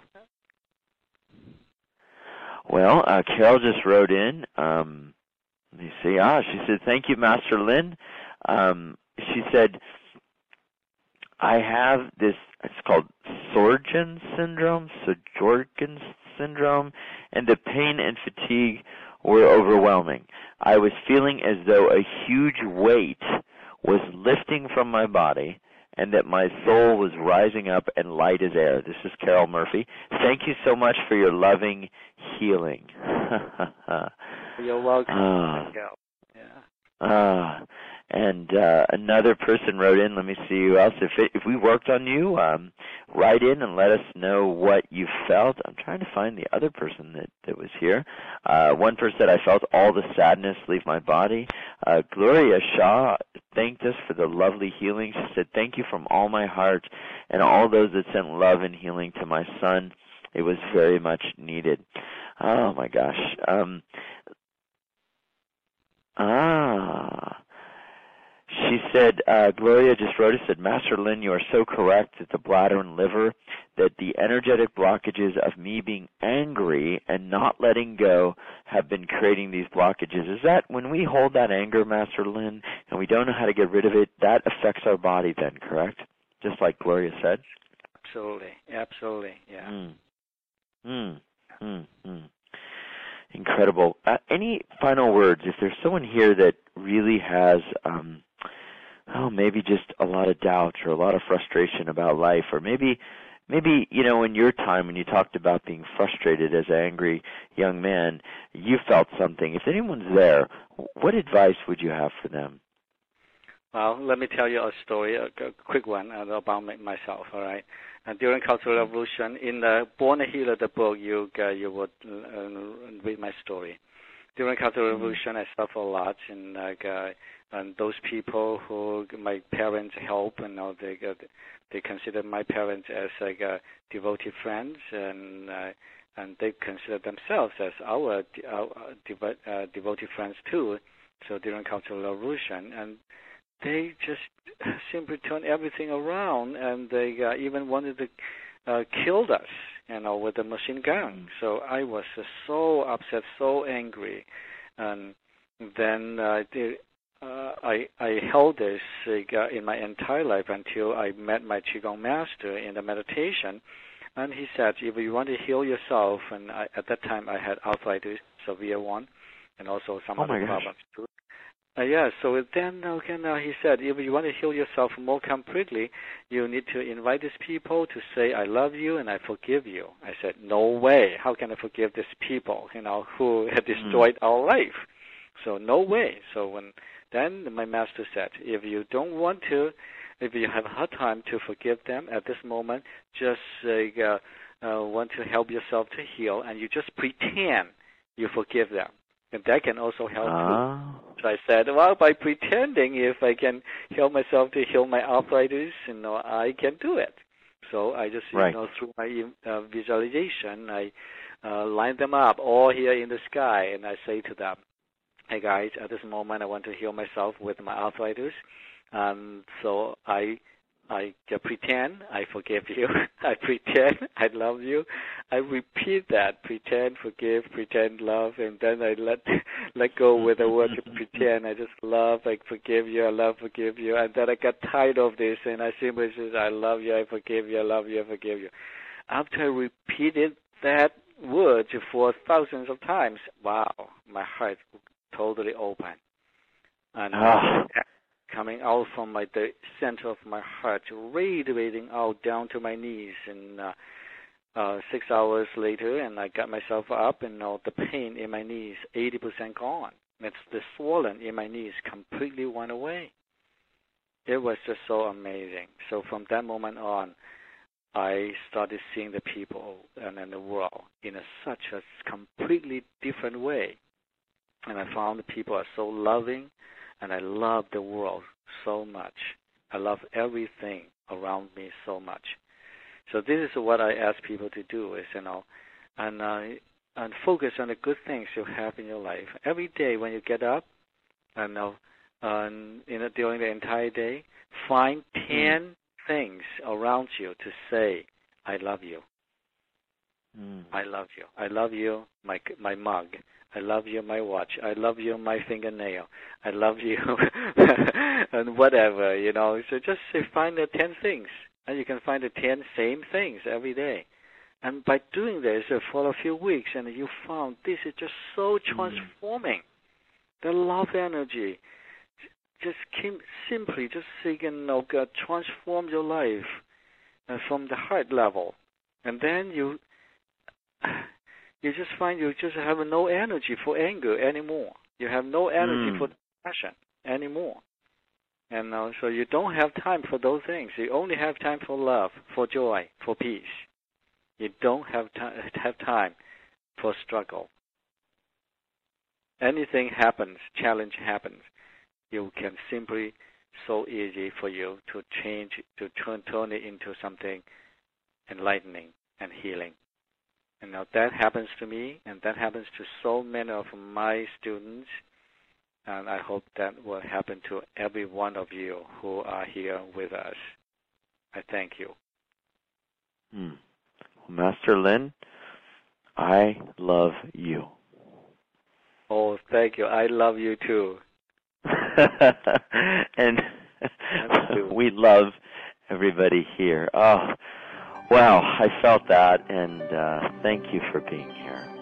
Well, uh, Carol just wrote in. Um, let me see. Ah, she said, thank you, Master Lin. Um, she said, I have this, it's called Sjögren's syndrome, Sjögren's syndrome, and the pain and fatigue were overwhelming. I was feeling as though a huge weight was lifting from my body, and that my soul was rising up and light as air. This is Carol Murphy. Thank you so much for your loving healing. You're welcome. Uh, Thank you. Yeah. Uh, and uh, another person wrote in. Let me see who else. If it, if we worked on you, um, write in and let us know what you felt. I'm trying to find the other person that, that was here. Uh, one person said, I felt all the sadness leave my body. Uh, Gloria Shaw thanked us for the lovely healing. She said, thank you from all my heart and all those that sent love and healing to my son. It was very much needed. Oh, my gosh. Um, ah... She said, uh, Gloria just wrote us, said, Master Lin, you are so correct that the bladder and liver, that the energetic blockages of me being angry and not letting go have been creating these blockages. Is that when we hold that anger, Master Lin, and we don't know how to get rid of it, that affects our body then, correct? Just like Gloria said? Absolutely. Absolutely. Yeah. Mm. Mm. Mm. Mm. Incredible. Uh, any final words? If there's someone here that really has... Um, oh, maybe just a lot of doubt or a lot of frustration about life, or maybe, maybe you know, in your time when you talked about being frustrated as an angry young man, you felt something. If anyone's there, what advice would you have for them? Well, let me tell you a story, a, a quick one about myself, all right? Uh, during Cultural Revolution, in the Born a Healer, the book, you uh, you would uh, read my story. During Cultural Revolution, I suffered a lot, and like, uh, and those people who my parents help, and you know, they uh, they consider my parents as like uh, devoted friends, and uh, and they consider themselves as our, our devo- uh, devoted friends too. So during Cultural Revolution, and they just simply turned everything around, and they uh, even wanted to uh, kill us, you know, with a machine gun. So I was uh, so upset, so angry, and then uh, they, uh, I I held this uh, in my entire life until I met my Qigong master in the meditation, and he said, if you want to heal yourself, and I, at that time I had arthritis, severe one, and also some oh other problems too. Uh, yeah, so then okay, now he said, if you want to heal yourself more completely, you need to invite these people to say, I love you and I forgive you. I said, no way. How can I forgive these people, you know, who had destroyed mm. our life? So no way. So when then my master said, if you don't want to, if you have a hard time to forgive them at this moment, just uh, uh, want to help yourself to heal, and you just pretend you forgive them. And that can also help uh. too. So I said, well, by pretending, if I can help myself to heal my arthritis, you know, I can do it. So I just, right. you know, through my uh, visualization, I uh, line them up all here in the sky, and I say to them, hey guys, at this moment I want to heal myself with my arthritis. And so I I just pretend I forgive you. I pretend I love you. I repeat that: pretend, forgive, pretend, love, and then I let let go with the word pretend. I just love, I forgive you, I love, forgive you, and then I got tired of this, and I simply said, I love you, I forgive you, I love you, I forgive you. After I repeated that word for thousands of times, wow, my heart totally open, and oh. coming out from my the center of my heart, radiating out down to my knees. And uh, uh, six hours later, and I got myself up, and now the pain in my knees eighty percent gone. It's the swollen in my knees completely went away. It was just so amazing. So from that moment on, I started seeing the people and in the world in a, such a completely different way. And I found the people are so loving, and I love the world so much. I love everything around me so much. So this is what I ask people to do: is you know, and uh, and focus on the good things you have in your life every day. When you get up, and uh, um, you know, during the entire day, find ten mm. things around you to say, "I love you. Mm. I love you. I love you." My my mug. I love you, my watch. I love you, my fingernail. I love you, and whatever, you know. So just say, find the ten things, and you can find the ten same things every day. And by doing this uh, for a few weeks, and you found this is just so transforming. Mm. The love energy, just keep, simply just so you can, you know, transform your life uh, from the heart level, and then you. You just find you just have no energy for anger anymore. You have no energy mm. for passion anymore. And uh, so you don't have time for those things. You only have time for love, for joy, for peace. You don't have, t- have time for struggle. Anything happens, challenge happens, you can simply, so easy for you to change, to turn, turn it into something enlightening and healing. And now that happens to me, and that happens to so many of my students, and I hope that will happen to every one of you who are here with us. I thank you. Hmm. Well, Master Lin, I love you. Oh, thank you. I love you too. And we love everybody here. Oh. Wow, I felt that, and uh, thank you for being here.